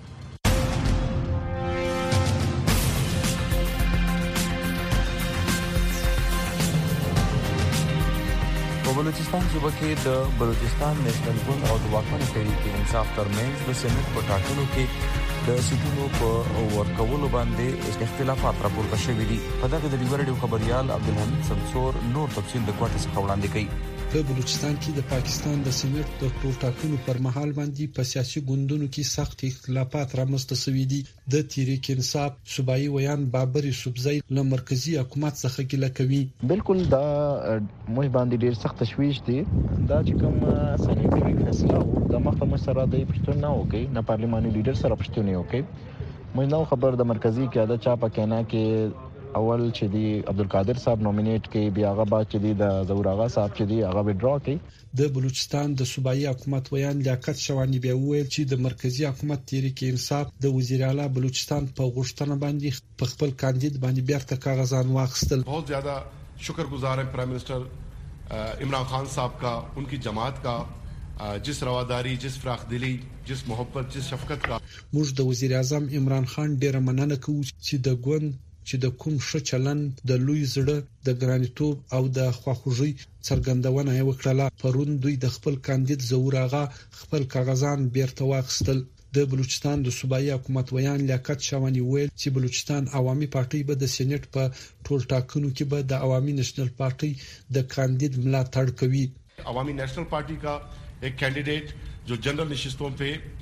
په بلوچستان صوبه کې د بلوچستان نېشنل ګوند او د واکمنې تحریک انصاف ترمنځ د سېنات په ټاکنو کې د سیټونو په ورکولو باندې اختلافات راپورته شوي دي. په دغه د ډیوا ریډیو خبريال عبدالحمید سمسور نور تفصیل د کوټې څخه وړاندې کوي. په بلوچستان کې د پاکستان د سېنات د ټاکنو پر مهال باندې په سیاسي ګوندونو کې سخت اختلافات رامنځته شوي دي. د تحریک انصاف صوبایي ویان بابر یوسفزی له مرکزی حکومت څخه ګیله کوي. بالکل دا موږ باندې ډیر سخت تشویش دي. دا چې کوم سېناتي فیصله و د مخه سره د پښتون نه وکي نه پارلماني لیډر سره پښتون نه وکي. موږ نو خبر د مرکزی قیادت چا پکې نه کې اول چې دی عبدالقادر صاحب نومینیټ کې بیا هغه بعد چې دی د ظهور آغا صاحب چې دی هغه وډرا کړي. د بلوچستان د صوبایي حکومت ویان لیاقت شوانی بیا ویل چې د مرکزی حکومت تحریک انصاف د وزیر اعلی بلوچستان په غوښتنه باندې په خپل کاندید باندې بیرته کاغذان واخیستل. बहुत ज्यादा शुक्रगुजार है प्राइम मिनिस्टर इमरान खान साहब का, उनकी जमात का, जिस रवादारी, जिस फराखदिली, जिस मोहब्बत, जिस शफकत का. موږ د وزیر اعظم عمران خان ډیره مننه کوو چې د ګوند چې د کوم ښه چلند د لوی زړه د ګرانیتوب او د خواخوږي څرګندونه یې وکړه. پرون دوی د خپل کاندید ظهور آغا خپل کاغذان بیرته واخیستل. د بلوچستان د صوبایي حکومت ویان لیاقت شوانی ویل چې بلوچستان عوامي پارټي به د سېنات په ټول ټاکنو کې به د عوامي نېشنل پارټي د کاندید ملاتړ کوي. عوامي نېشنل پارټي کا ایک کینډیډیٹ جو جنرل نشستوں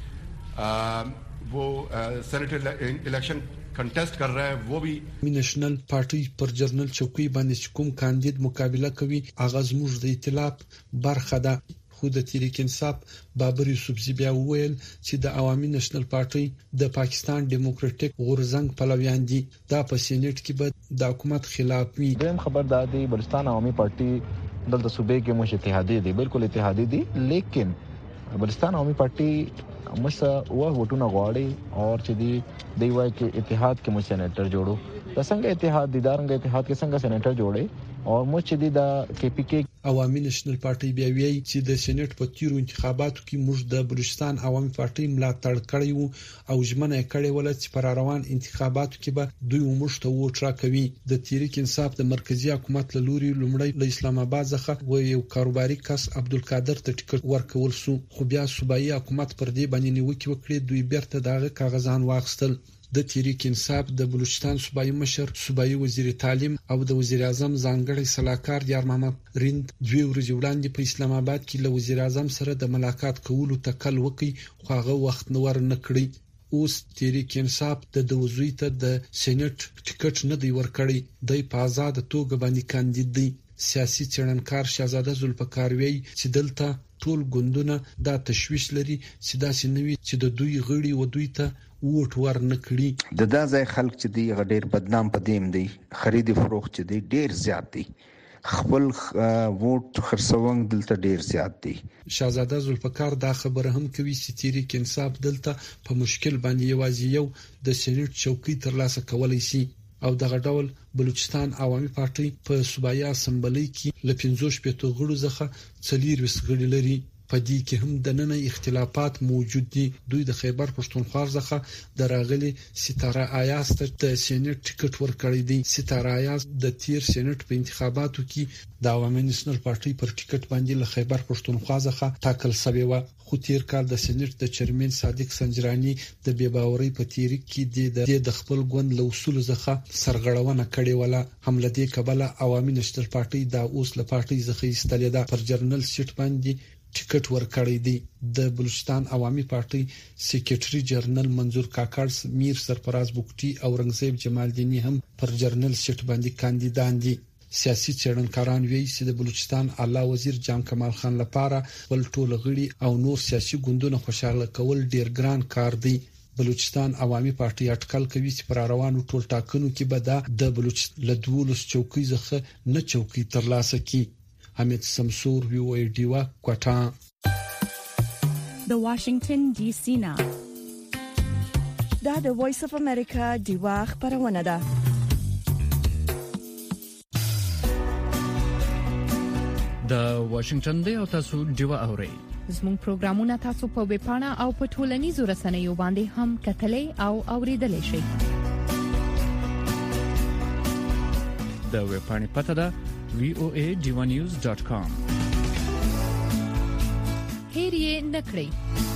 پہ وہ سینیٹ الیکشن کنٹیسٹ کر رہا ہے وہ بھی نېشنل پارټي پر جنرال چوکۍ باندې کوم کاندید مقابله کوي. اغاز موږ د ائتلاف برخه ده. خو د تحریک انصاف بابر یوسفزی بیا ویل چې د عوامي نېشنل پارټي د پاکستان ډیموکراټیک غورزنګ پلویان دي. دا په سېنات کې به د حکومت خلاف وي. دیم خبردار دی بلوچستان عوامي پارټي دلته صوبې کې مش اتحادی دي، بالکل اتحادی دي، لیکن بلوچستان عوامي پارټي مسا وه وټونه غواړي او چې دی وایي کې اتحاد کې مو سېنیټر جوړو. د څنګه اتحاد دي دارنګ اتحاد کې څنګه سېنیټر جوړي او مو چې دی د کې پی کې عوامي نېشنل پارټي بیا ویي چې د سېنات په تیرو انتخاباتو کې موږ د بلوچستان عوامي پارټي ملاتړ کړی وو او ژمنه کړې وله چې پر روان انتخاباتو کې به دوی موږ ته ووټ راکوي. د تحریک انصاف د مرکزی حکومت له لوري لومړی له اسلام آباد څخه و یو کاروباري کس عبدالقادر ته ټیکټ ورکول شو، خو بیا صوبایي حکومت پر دې باندې نیوکه وکړه. دوی بیرته دغه کاغذان واخیستل. د تحریک انصاف د بلوچستان صوبایي مشر، صوبایي وزیر تعلیم او د وزیر اعظم ځانګړی صلاحکار یار محمد رند دوی ورځې وړاندې په اسلام آباد کې له وزیر اعظم سره د ملاقات کولو تکل وکړي، خو هغه وخت نور نه کړی. اوس تحریک انصاف د دوزوی ته د سېنات ټیکټ نه دی ورکړی. د په آزاد توګه باندې کاندید دی. سیاسي څېړنکار شهزاده ذوالفقار وی چې دلته ټول ګوندونه دا تشویش لري چې دا سنوي چې د دوی غړي و دوی ته ووټ ورنکړي. د دا ځای خلک چې دی غډیر بدنام پدیم دی، خرید فروخت چې دی ډیر زیات دی، خپل ووټ خرڅوونګ دلته ډیر زیات دی. شهزاده ذوالفقار دا خبره هم کوي چې تحریک انصاف دلته په مشکل باندې یوازې یو د سېنات چوکۍ ترلاسه کولای شي او دغه ډول بلوچستان عوامي پارټي په صوبایي اسمبلی کې ل 15 غړو څخه 40 غړي لري. په دې کې هم د نن اختلافات موجود دي. دوی د خیبر پښتونخوا څخه د راغلي ستاره آیاز ته د سېنات ټیکټ ورکړی دی. ستاره آیاز د تیر سېنات په انتخاباتو کې د عوامي نېشنل پارټي پر ټیکټ باندې له خیبر پښتونخوا څخه ټاکل شوی و، خو تیر کال د سېنات د چیرمن صادق سنجرانی د بیباوري په تحریک کې د خپل ګوند له اصول څخه سرغړونه کړې وله. حمله دې کبله عوامي نېشنل پارټي د اوس له پارټي څخه ایستلې ده. پر جرنل سیټ باندې ټیکټ ورکړی دی. د بلوچستان عوامي پارټي سیکریټري جنرال منظور کاکړ، میر سرفراز بوکټي او رنگزیب جمالدینی هم پر جنرال سیټ باندې کاندیدان دي. سیاسي څېړنکاران وایي چې د بلوچستان اعلی وزیر جان کمال خان لپاره ول ټول غړي او نور سیاسي ګوندونه خوشاله کول ډیر ګران کار دی. بلوچستان عوامي پارټي اټکل کوي چې پر روانو ټول ټاکنو کې به د بلوچستان له 12 چوکۍ څخه نه چوکۍ ترلاسه کړي. حمید سمسور وی او ډیوا کوټا. د واشنگټن ډي سي نه دا د وایس اف امریکا دیوا خبرونه ده. د واشنگټن دی او تاسو دیوا اورئ. زموږ پروګرامونه تاسو په ویب پاڼه او په ټولنیزو رسنیو باندې هم کتلای او اوریدلای شئ. د ویب پاڼې پته ده voanews.com. هیڅ نکړئ.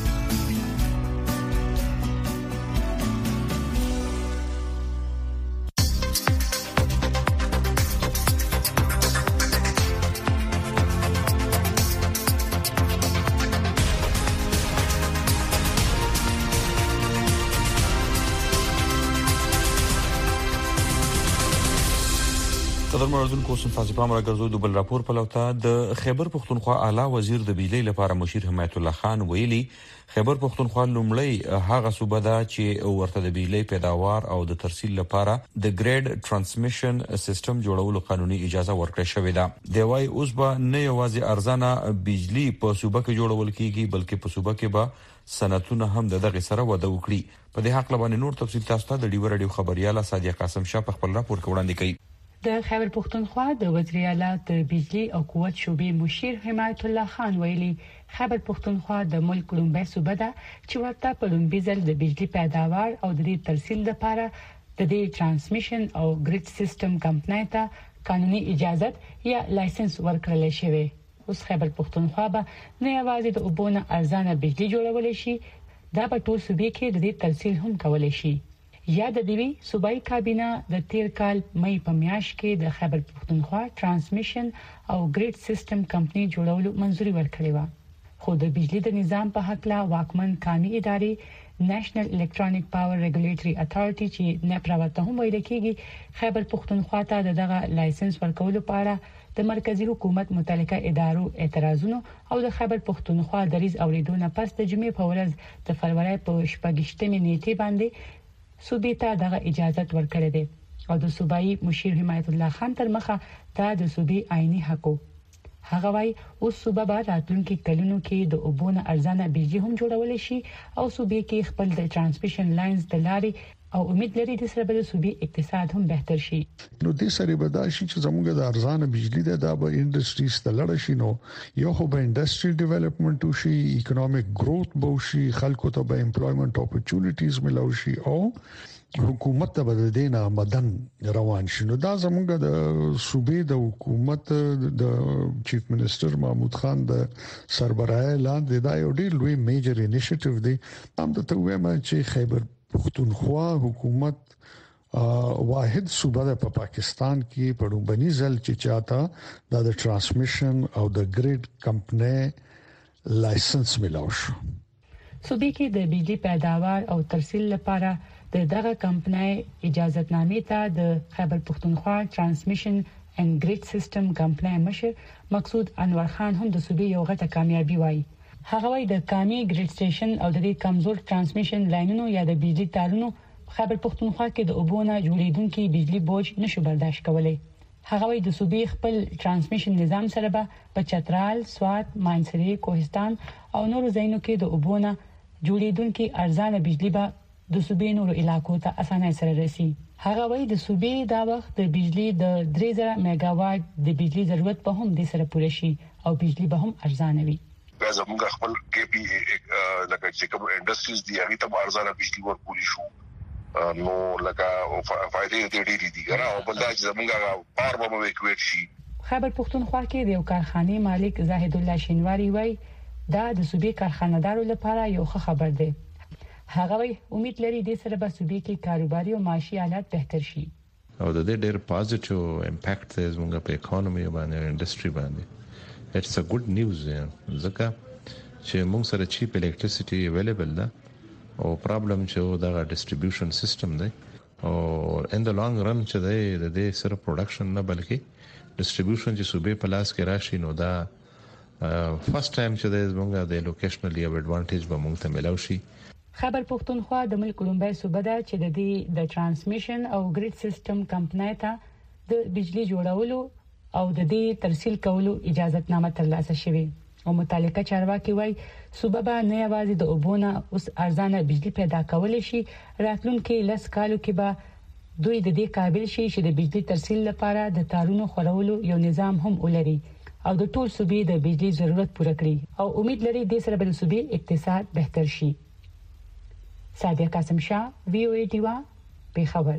قدرمنو کوم تاسو په امر غرضو د بل راپور په لوته د خیبر پختونخوا اعلی وزیر د بجلی لپاره مشیر حمایت الله خان ویلي خیبر پختونخوا لومړی هغه صوبه ده چې ورته د بجلی پیداوار او د ترسیل لپاره د ګریډ ترانسمیشن سیستم جوړولو قانوني اجازه ورکړې شوې ده. دی وايي اوس به نه یوازې ارزانه بجلی په صوبه کې جوړول کیږي بلکې په صوبه کې به صنعتونه هم دغه سره وده وکړي. په دې حق لبانې نور تفصیل تاسو ته د ډیو رادیو خبرياله صادق قاسم شاه په خپل راپور کې وړاندې کړي. د خیبر پختونخوا د وزیر اعلی د بجلی او قوت شوبې مشیر حمایت الله خان ویلي خیبر پختونخوا د ملک لومړی صوبه ده چې ورته په لومړي ځل د بجلی پیداوار او د ترسیل لپاره د دې ترانسمیشن او ګریډ سیستم کمپنۍ ته قانوني اجازه یا لایسنس ورکړل شوی. اوس خیبر پختونخوا به نه یوازې د اوبونه ارزانه بجلی جوړول شي دا په ټول صوبې کې د دې ترسیل هم کولای شي. یا د دوی صوبایي کابینه د تیر کال مې په میاشت کې د خیبر پختونخوا ترانسمیشن او ګریډ سیستم کمپنۍ جوړولو منځوري ورکړې و. خو د بجلی د نظام په حق لا واکمن قانوني ادارې نېشنل الکترونیک پاور ریګولیټري اتارټي چې نه پراوته هم ویل کېږي خیبر پختونخوا ته دغه لایسنس ورکولو په اړه د مرکزی حکومت متعلقه ادارو اعتراضونو او د خیبر پختونخوا دریز اوریدونه پس د جمعې په ورځ د فروری په 28مې نیټه باندې صوبې ته دغه اجازه ورکړه ده او د صوبایي مشیر حمایت الله خان تر مخه دا د صوبې آئینی حق هغه وايي اوس صوبه به راتلونکي کلونو کې د اوبونه ارزانه بجلی هم جوړول شي او صوبې کې خپل د ترانسمیشن لاینز د لارې او امید لري د سره به صوبې اقتصاد هم بهتر شي. نو د سره به دا شي چې زموږ د ارزانه بجلی د انډستریز ته لړ شي نو یو خو به انډستری ډیولپمنٹ وشي اکونومیک گروث به وشي خلکو ته به امپلویمنت اپورچونټیز ملو شي او حکومت ته به د آمدن روان شي. نو دا زموږ د صوبې د حکومت د چیف منسٹر محمود خان د سربراهي لاندې دا یو ډیر لوی میجر انیشیټیو دی. هم د ته وایم چې خیبر پختونخوا حکومت واحد صوبه ده په پاکستان کې په لومړني ځل چې چاته د ترانسمیشن او د ګریډ کمپنۍ لایسنس ملو شو. صوبې کې د بجلی پیداوار او ترسیل لپاره دغه کمپنۍ اجازهتنامې ته د خیبر پختونخوا ترانسمیشن اند ګریډ سیستم کمپنۍ مشر مقصود انور خان هم د صوبې یو غټه کامیابی وایي. هغه وايي د کامي ګریډ سټیشن او د کمزور ترانسمیشن لاینونو یا د بجلی تارونو خیبر پختونخوا کې د اوبونه جوړیدونکو بجلی بوج نشو برداشت کولای. هغه وايي د صوبې خپل ترانسمیشن نظام سره به په چترال، سوات، مانسری، کوهستان او نورو ځایونو کې د اوبونه جوړیدونکو ارزانه بجلی به د صوبې نورو علاقو ته اسانه سره رسي. هغه وايي د صوبې دا وخت د بجلی د 3000 میگاواټ د بجلی ضرورت په هم د سره پوره شي او بجلی به هم ارزانه وي. زموږ خپل کې پی لکه چې کوم انډستریز دی هغه ته ارزانه بجلی ورکول شو نو لکه فائدې دې ډېری دي ګره او بل دا چې زموږ پار به مو وکويټ شي. خیبر پختونخوا کې د یو کارخانه مالک زاهد الله شینواری وایي دا د صوبې کارخانه‌دارو لپاره یو ښه خبر دی. هغه وایي امید لري د سره به صوبې کې کاروباري او معاشي حالات بهتر شي او د دې ډېر پوزټیو امپیکټ دی زموږ په اکانومي باندې انډستری باندې. It's a good news ځکه چې موږ سره چیپ الکتریسيټي اویلیبل ده او پرابلم چې دا ډیسټریبیوشن سیستم دی او ان د لانګ رن چې د دې سره پروډکشن نه بلکې ډیسټریبیوشن چې صوبې په لاس کې راشي نو دا فرست ټایم چې موږ د لوکیشنلی ایڈوانټیج به موږ ته ملو شي. خیبر پختونخوا د ملک لومړی صوبه ده چې د ترانسمیشن او ګریډ سیستم کمپنۍ ته د بجلی جوړولو او د دې ترسیل کولو اجازهتنامه ترلاسه شوه. او متعلقه چارواکي وایي صوبه به نه یوازې د اوبونه اوس ارزانه بجلی پیدا کولای شي، راتلونکي 10 کالو کې به دوی د دې قابل شي چې د بجلی ترسیل لپاره د تارونو خورولو یو نظام هم ولري او د ټول صوبې د بجلی ضرورت پوره کړي او امید لري د سره بل صوبې اقتصاد بهتر شي. سادیا قاسم شاه، وی او ای ټیوا، پیښور.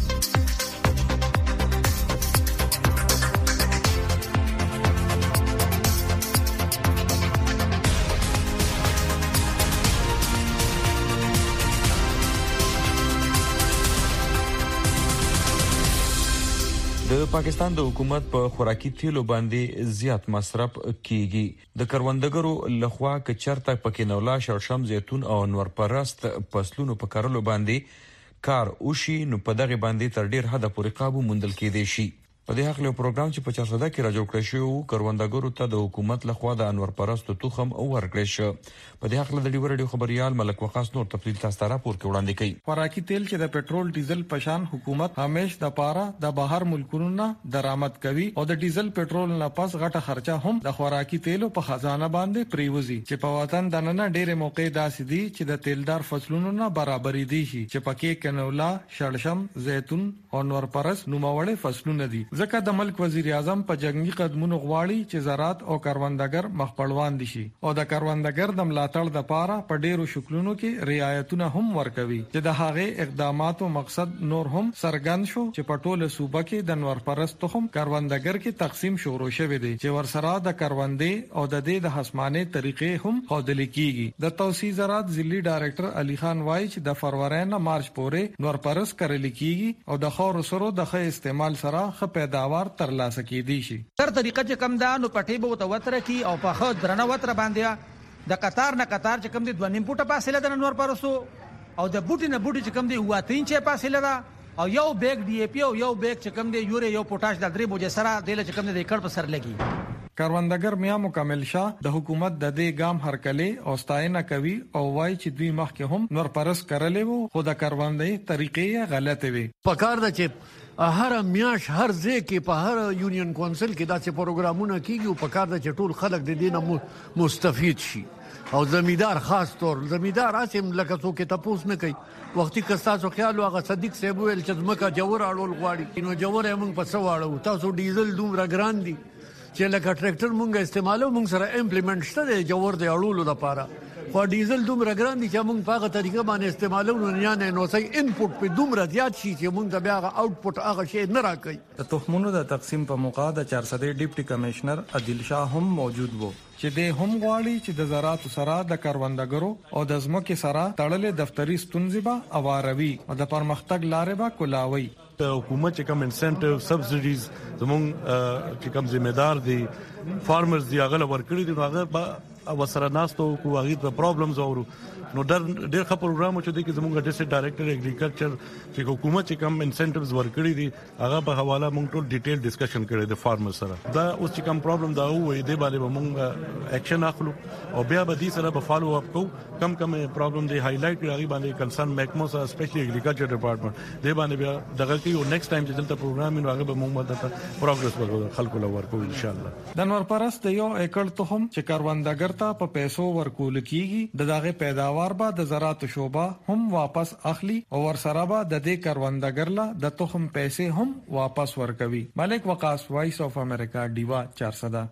د پاکستان د حکومت په خوراکي تیلو باندې زیات مصرف کیږي. د کروندګرو لخوا ک چرته پکې نولا شړشم زیتون او انور پرست فصلونو په کارلو باندې کار وشي نو په دغه باندې تر ډیر حد پورې قابو موندل کېدی شي. په دې حق له پروګرام چې په 400 کې راجوړ کړی شو کروندګرو ته د حکومت لخوا د انور پرست تخم ورکړی شو. په دې حق له ډیور ډیو خبريال ملک وقاص نور تفصیل تاسو ته راپور کې وړاندې کوي. خوراکي تیل چې د پېټرول ډیزل پشان حکومت همیش د پاره د بهر ملکونو درآمد کوي او د ډیزل پېټرول نه پس غټه خرچه هم د خوراکي تیلو په خزانه باندې پریوزي چې په وطن د نن ډېر موقع داسې دي چې د تیلدار فصلونو نه برابرې دي شي چې پکې کنولا شړشم زیتون او انور پرست نوموړي فصلونه دي. ځکه د ملک وزیر اعظم په جنگي قدمونو غواړي چې زراعت او کروندګر مخپړوان دي شي او د کروندګر د ملاتړ د پاره په ډیرو شکلونو کې رعایتونه هم ورکوي چې د هغه اقداماتو مقصد نور هم سرګند شو چې په ټوله صوبه کې د انور پرست تخم کروندګر کې تقسیم شروع شوی دی چې ورسره د کروندې او د دې د حسمانه طریقې هم خودل کیږي. د توسيع زراعت ضلعي ډایریکټر علي خان وایي چې د فروری نه مارچ پورې انور پرست کړل کیږي او د خور سرو د ښه استعمال سره ښه پیداوار ترلاسه کیدی شي. تر طریقه چې کم دا نو پټي به وتر کی او په خو درنه وتر باندې د قطار نه قطار چې کم دي 2.5 فوټه فاصله د نور پرسو او د بوټي نه بوټي چې کم دي 3 چې فاصله ده او یو بیگ ډي اي پی او یو بیگ چې کم دي یوري یو پوتاش د 3 بوجه سره د چې کم دي کړ په سر لګي. کروندګر میا مکمل شاه د حکومت د دې ګام هرکلې او ستاینه کوي او وایي چې دوی مخکې هم نور پرس کړلې وو خو د کروندې طریقې غلطه وي. پکار د چې هر میاش هر ځای کې په هر یونین کونسل کې داسې پروګرامونه کیږي او په کار د چټول خلک د دینه مستفید شي او زمیدار خاص طور زمیدار اسیم لکه څوک ته پوس نه کوي. وختي که تاسو خیال واغه صدیق صاحب ویل چې زمکه جوړ اړول غواړي نو جوړ یې موږ په سواړو تاسو ډیزل دومره ګران دي چې لکه ټریکټر موږ استعمالو موږ سره امپلیمنٹ شته دی جوړ دی اړولو لپاره خو ډیزل دومره ګران دي چې موږ په هغه طریقه باندې استعمالو نه نو صحیح انپوټ په دومره زیات شي چې موږ د بیا آوټپوټ هغه شی نه راکړي. د تخمونو د تقسیم په موقع د 400 ډیپټي کمشنر عادل شاه هم موجود وو چې د هم غواړي چې د زراعت سره د کروندګرو او د ځمکې سره تړلې دفتری ستونزې به اواروي او د پرمختګ لارې به کولاوي. د حکومت چې کوم انسنټیو سبسډیز زموږ چې کوم ذمہدار دي فارمرز دی هغه ورکړي دي هغه وسره ناستو کو هغه د پرابلمز اورو نو ډېر ښه پروګرام چې د زموږ ډیسټریکټ ډایریکټر اګریکلچر چې حکومت چې کوم انسنټیوز ورکړي دي هغه په حواله موږ ټول ډیټیل ډسکشن کړی د فارمر سره دا اوس چې کوم پرابلم دا وې د باندې موږ اکشن اخلو او بیا به دې سره به فالو اپ کو کم پرابلم دی هایلایټ کړی باندې کنسرن محکمه سره سپیشلی اګریکلچر ډپارټمنټ د باندې بیا دغه کې او نیکسټ ټایم چې دلته پروګرام نو هغه به موږ مدته پروګرس وکړو خلکو لور کو ان شاء الله. د نور پرست یو ایکړ تخم چې کروندګر ته په پیسو ورکول کیږي دغه پیداوار به د زراعت شوبه هم واپس اخلي او ورسره به د دې کروندګر لا د تخم پیسې هم واپس ورکوي. ملک وقاص، وایس اف امریکا، ډیوا 400.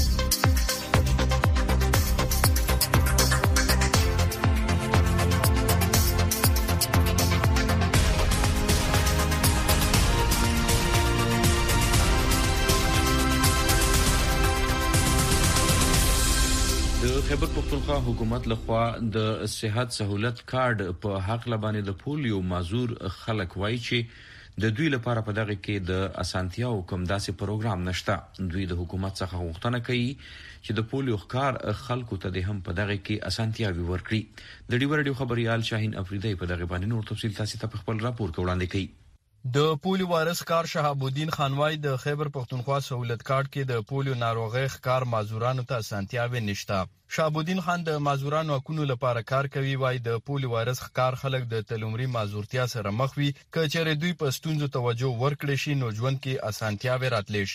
خیبر پختونخوا حکومت لخوا د صحت سہولت کارت په حق لبانې د پولیو معذور خلک وایي چې د دوی لپاره په دغه کې د اسانتیا او کوم داسې پروګرام نشته. دوی د حکومت څخه غوښتنه کوي چې د پولیو ښکار خلکو ته د هم په دغه کې اسانتیاوي ورکړي. د ډیور ډیو خبريال شاهین افریدی په دغه باندې نور تفصیل تاسو ته په خپل راپور کې وړاندې کوي. د پولیو وایرس کار شهاب الدین خانوای د خیبر پختونخوا سہولت کارت کې د پولیو ناروغي ښکار معذورانو ته اسانتیاوي نشته. شهاب الدین خان د معذورانو حقوقو لپاره کار کوي. وای د پولیو وایرس ښکار خلک د تلومري معذورتیا سره مخ وي، کچېره دوی په ستونزو توجه ورکړي شي نو ژوند کې اسانتیاوي راتلی شي.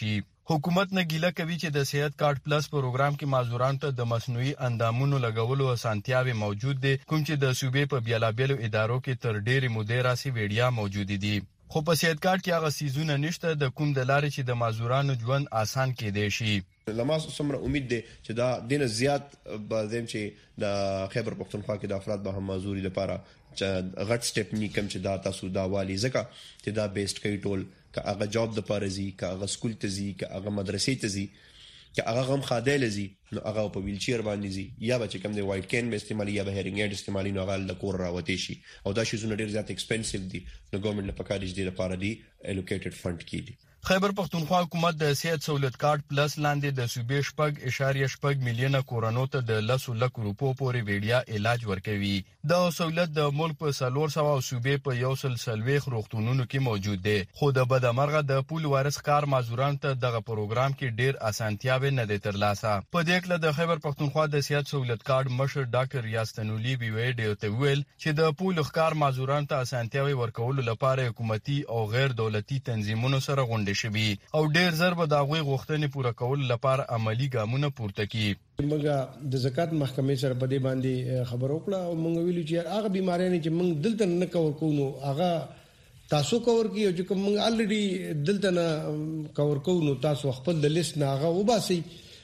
حکومت نه ګیله کوي چې د صحت کارت پلس پروګرام کې معذورانو ته د مصنوعي اندامونو لګولو اسانتیاوي موجود دي، کوم چې د صوبې په بیلابیلو ادارو کې تر ډېرې مودې راسي ویډیا موجود دي. خو په صحت کارت کې هغه سیزونه نشته د کوم د لارې چې د معذورانو ژوند آسان کېدی شي. لما سمره امید ده چې دا دینه زیات بعضیم چې د خیبر پختونخوا کې د افراد به هم معذوري لپاره چې غټ سټپ نی کم چې دا تاسو دا والی زکه چې دا بیسټ کوي ټول که هغه جاب د پارزي که هغه سکول ته زی که هغه مدرسې ته زی که هغه غم خادل زی نو هغه په ویلچیر باندې زی یا به چې کم دی وایټ کین به استعمالي یا به هیرینګ ایډ استعمالي نو هغه د کور راوتی شي او دا شی زونه ډیر زیات ایکسپنسیو دي نو ګورنمنت نه پکاري دي لپاره دی الوکیټډ فند کیدي. خیبر پختونخوا حکومت د صحت سہولت کارت پلس لاندې د صوبې 6.6 میلیونه کورونو ته د 10 لک روپو پورې ویډیا علاج ورکوي. دا سہولت د ملک په 400 او صوبې په 140 روغتونونو کې موجود دی. خو د بدمرغه د پول وارث کار معذورانو ته دغه پروګرام کې ډیر اسانتیاوي نه دي ترلاسه. په دې کې د خیبر پختونخوا د صحت سہولت کارت مشر ډاکټر ریاض تنولی ویډیو ته ویل چې د پول ښکار معذورانو ته اسانتیاوي ورکول لپاره حکومتي او غیر دولتي تنظیمونو سره غونډه شوي او ډیر ضرب د هغوی غوښتنې پوره کول لپاره عملی ګامونه پورته کړي. موږ د زکات محکمې سره په دې باندې خبر وکړه او موږ ویلو چې هغه بیماریاں چې موږ دلته نه کور کوو نو هغه تاسو کور کیو چې موږ الریډي دلته نه کور کوو نو تاسو خپل د لیست نه هغه وباسي.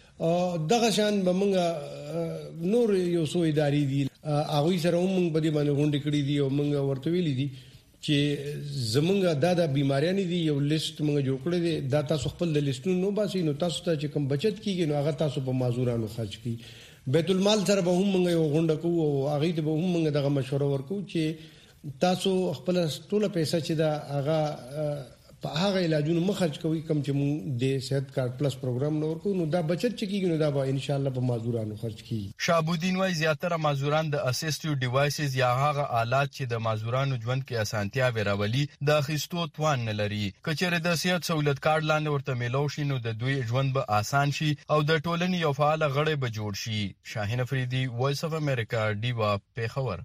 دغه شان به موږ نور یو سو ادارې دي هغه سره موږ په دې باندې غونډه کړې دي او موږ ورته ویلي دي چې زمونږ دا بیماریاں دي یو لیست موږ جوړ کړی دی دا تاسو خپل د لیستونو نو باسي نو تاسو ته چې کوم بچت کیږي نو هغه تاسو په معذورانو خرج کی. بیت المال سره به هم موږ یو غونډه کوو او هغه ته به هم موږ دغه مشوره ورکو چې تاسو خپل ټول پیسې چې دا هغه په هغه علاجونو مخرج کوي کوم چې موږ د صحت کارت پلس پروګرام نور کو نو دا بچت چې کیږي نو دا به ان شاء الله په معذورانو خرج کیږي. شابودین وای زیاتره معذوران د اسیسټیو ډیوایسز یا هغه آلات چې د معذورانو ژوند کې اسانتیا ورولي د اخیستو توان نه لري. کچېره د صحت سہولت کارت لاندې ورته میلو شي نو د دوی ژوند به آسان شي او د ټولنې یو فعال غړی به جوړ شي. شاهین افریدي، وایس اف امریکا، ډیوا، پیښور.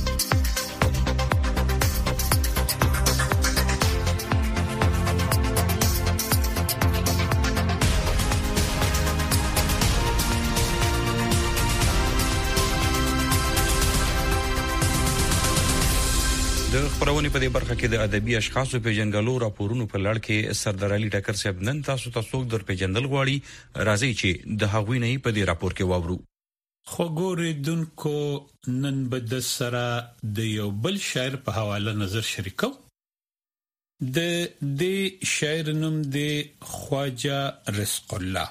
د خبرونې په دې برخه کې د ادبي اشخاصو پیژنګلو راپورونو په لړ کې سردار علي ټکر صاحب نن تاسو ته در پیژندل غواړي. راځي چې د هغوی نه په دې راپور کې واورو. خو ګوریدونکو نن به د سره د یو بل شاعر په حواله نظر شریکو. د دې شاعر نوم دی خواجه رزق الله.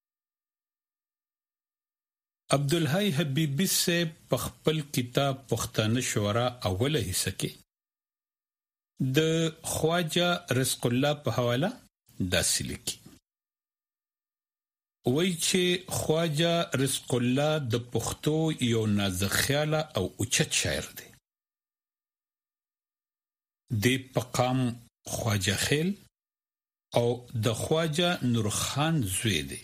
عبدالحی حبیبی سے په خپل کتاب پښتانه شعرا اوله حصہ کې د خواجه رزق الله په حواله داسې لیکي. وایي چې خواجه رزق الله د پښتو یو نازک خیاله او اوچت شاعر دی. د پقام خواجه خیل او د خواجه نورخان زوی دی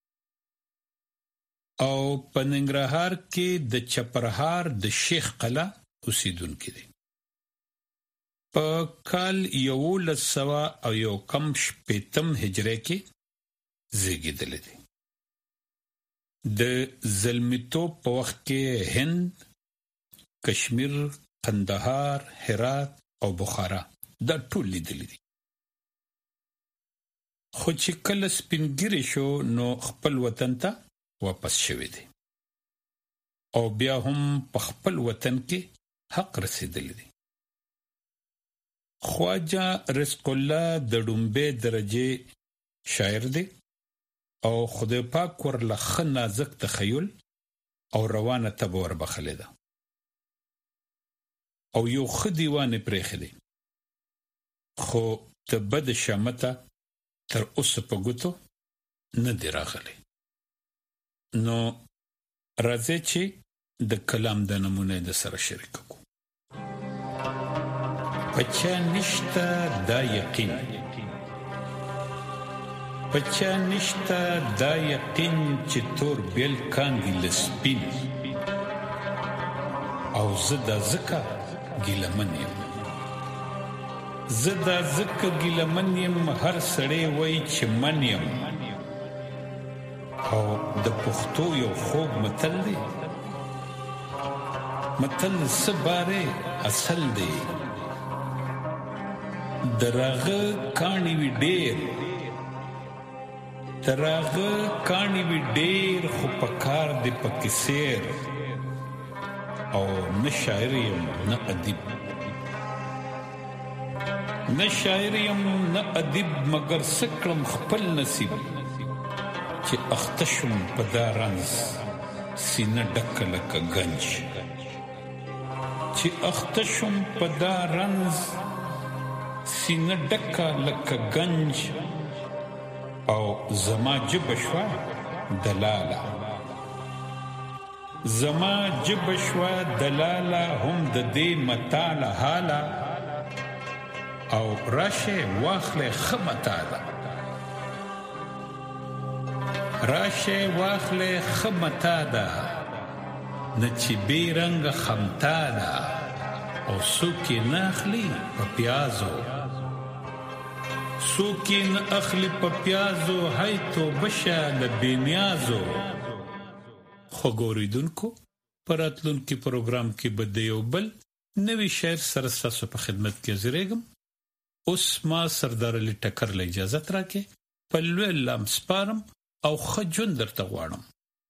او په ننګرهار کې د چپرهار د شیخ قلعه اوسیدونکی دی. په کال 1191 هجری کې زیږیدلی دی. د زلمیتوب په وخت کې هند، کشمیر، قندهار، هرات او بخارا دا ټول لیدلی دي. خو چې کله سپینګیری شو نو خپل وطن ته واپس شوی دی او بیا هم په خپل وطن کې حق رسیدلی دی. خواجه رزق الله د ډومبه درجه شاعر دی او خدای پاک ورله ښه نازک تخیل او روانه طبع وربخلی ده او یو ښه دیوان پرېښی دی. خو د بد شامته تر اوسه په ګوتو نه دی راغلی. نو راځئ چې د کلام د نمونه د سره شریک کو. پچا نشتا دا یقین، پچا نشتا دا یقین چې تور بیل کاندي لسپین او زدا زکا ګیلمن یم، زدا زکا ګیلمن یم هر سړی وای چې من یم او د پښتو یو خوږ متل دی، متل سباره اصل دی، دراغه کانی وی ډیر، دراغه کانی وی ډیر خو پکار دی پکې سیر، او نه شاعر یم نه ادیب، نه شاعر یم نه ادیب، مگر سکړم خپل نصیب، چې اختشم په دارنز سینه ډک لکه گنج، چې اختشم په دارنز سینه ډک لکه گنج، او زما جب شوا دلاله، زما جب شوا دلاله، هم د دې متاله حاله، او راشه واخله خمتاله، راشه واخله خمتاله، نچی بیرنگ خمتاله، او سوکی ناخلی پا پیازو، سوکی ناخلی پا پیازو، های تو بشا لبی نیازو. خوگوریدون کو پراتلون کی پروگرام کی بدیو بل نوی شعر سرستاسو پا خدمت کی زیرگم. اوس ما سردار علی ټکر له اجازت راکې پلوې لام سپارم او خجون درته غواړم.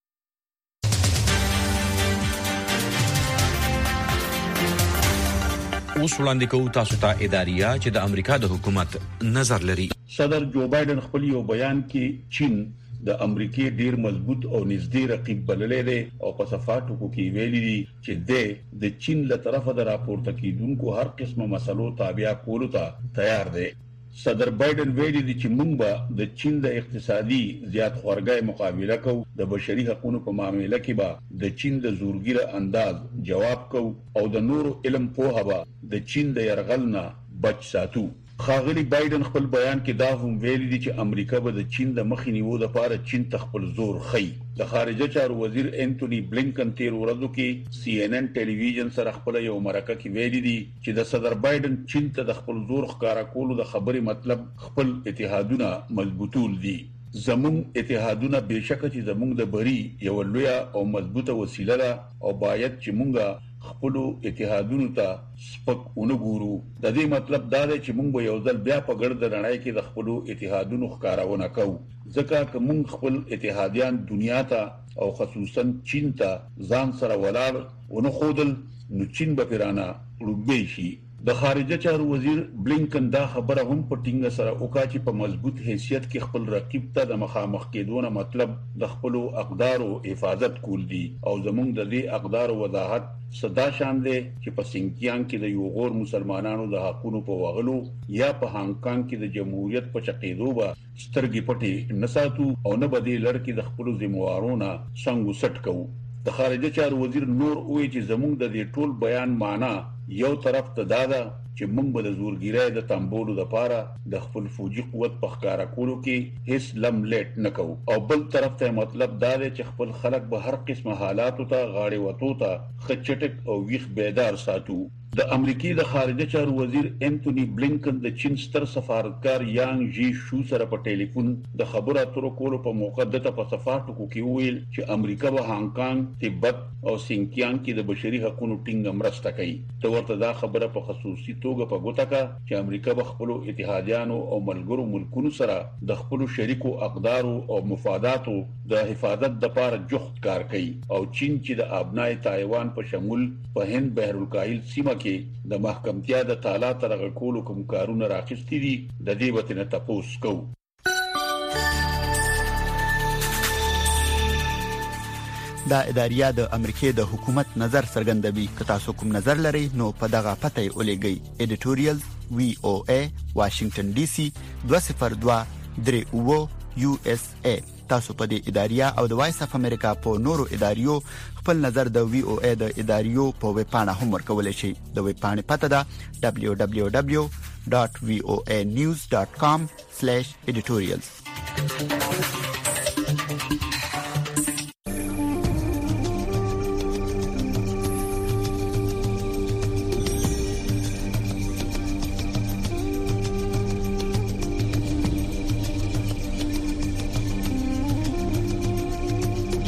اوس وړاندې کوو تاسو ته اداریه چې د امریکا د حکومت نظر لري. صدر جو بایدن خپل یو بیان کې چین د امریکای ډیر مضبوط او نږدې رقیب بللی دی او په صفاتو کې ویلي دي چې د چین له طرفه د راپورته کیدونکو هر قسمه مسلو تابع کولو ته تیار دی. صدر بایدن ویلي دي چې موږ به د چین د اقتصادي زیات خورګۍ مقابله کوو، د بشري حقوقو په معاملې کې به د چین د زورګیره انداز جواب کوو او د نورو علم پوهه به د چین د يرغل نه بچ ساتو. خاغلی بایدن خپل بیان کې دا هم ویلي دي چې امریکا به د چین د مخې نیولو لپاره چین ته خپل زور خي. د خارجه چارو وزیر انټونی بلینکن تیر ورځو کې CNN ټلویزیون سره خپل یو مرکه کې ویلي دي چې د صدر بایدن چین ته د خپل زور ښکارا کولو د خبرې مطلب خپل اتحادونه مضبوطول دي. زموږ اتحادونه بهشکه چې زموږ د بری یو لوی او مضبوطه وسیله ده او باید چې موږ خپل اتحادونو ته سپک ونګورو. د دې مطلب دا دی چې موږ به یو ځل بیا په ګرد رڼای کې د خپل اتحادونو ښکارونه کوو، ځکه چې موږ خپل اتحادیان دنیا ته او خصوصا چین ته ځان سره ولاړ ونه خودل نو چین به پیرانه روبې شي. د خارجه چارو وزیر بلینکن دا خبره هم په ټینګه سره وکړه چې په مضبوط حیثیت کې خپل رقیب ته د مخامخ کېدونه مطلب د خپل اقدارو حفاظت کول دي او زموږ د دې اقدارو وضاحت صدا شان دی چې په سینکیانګ کې د یو غور مسلمانانو د حقونو په وغلو یا په هانګ کانګ کې د جمهوریت په چقېدو به سترګې پټې نساتو او نه به دې لړ کې د خپل ذمہوارونو څنګه سټ کوو. د خارجه چارو وزیر نور وایي چې زموږ د دې ټول بیان معنا یو طرف ته دا ده چې موږ به د زورګیرۍ د تنبولو لپاره د خپل فوجي قوت په ښکارا کولو کې هیڅ لم لیټ نه کوو، او بل طرف ته مطلب دا دی چې خپل خلک به هر قسمه حالاتو ته غاړې وتو ته خچټک او ویښ بیدار ساتو. د امریکای د خارجه چارو وزیر انټونی بلینکن د چین ستر سفارتکار یانګ جی شو سره په ټلیفون د خبرو اترو کولو په موقع دته په صفاتو کې ویل چې امریکا به هانګ کانګ، تبت او سینکیانګ کې د بشري حقوقو ټینګ مرسته کوي. ته ورته دا خبره په خصوصي توګه په ګوته کا چې امریکا به خپل اتحادیانو او ملګرو ملکونو سره د خپل شریکو اقدارو او مفاداتو د حفاظت لپاره جهد کار کوي او چین چې د ابنای تایوان په شمول په هند بحر الکاهل سیمه کې د محکمتیا د تعالی ترغه کولو کوم کارونه راخستې دي د دې وتنه تاسو کو. دا اداریه د امریکای د حکومت نظر څرګندوي. که تاسو کوم نظر لرئ نو په دغه پته ولېږئ. editorial VOA Washington DC 202-39 USA. تاسو په دې اداریه او د وایس اف امریکا په نورو اداریو خپل نظر د VOA د اداریو په ویب پاڼه هم ورکولای شئ. د ویب پاڼې پته ده www.voanews.com/editorials.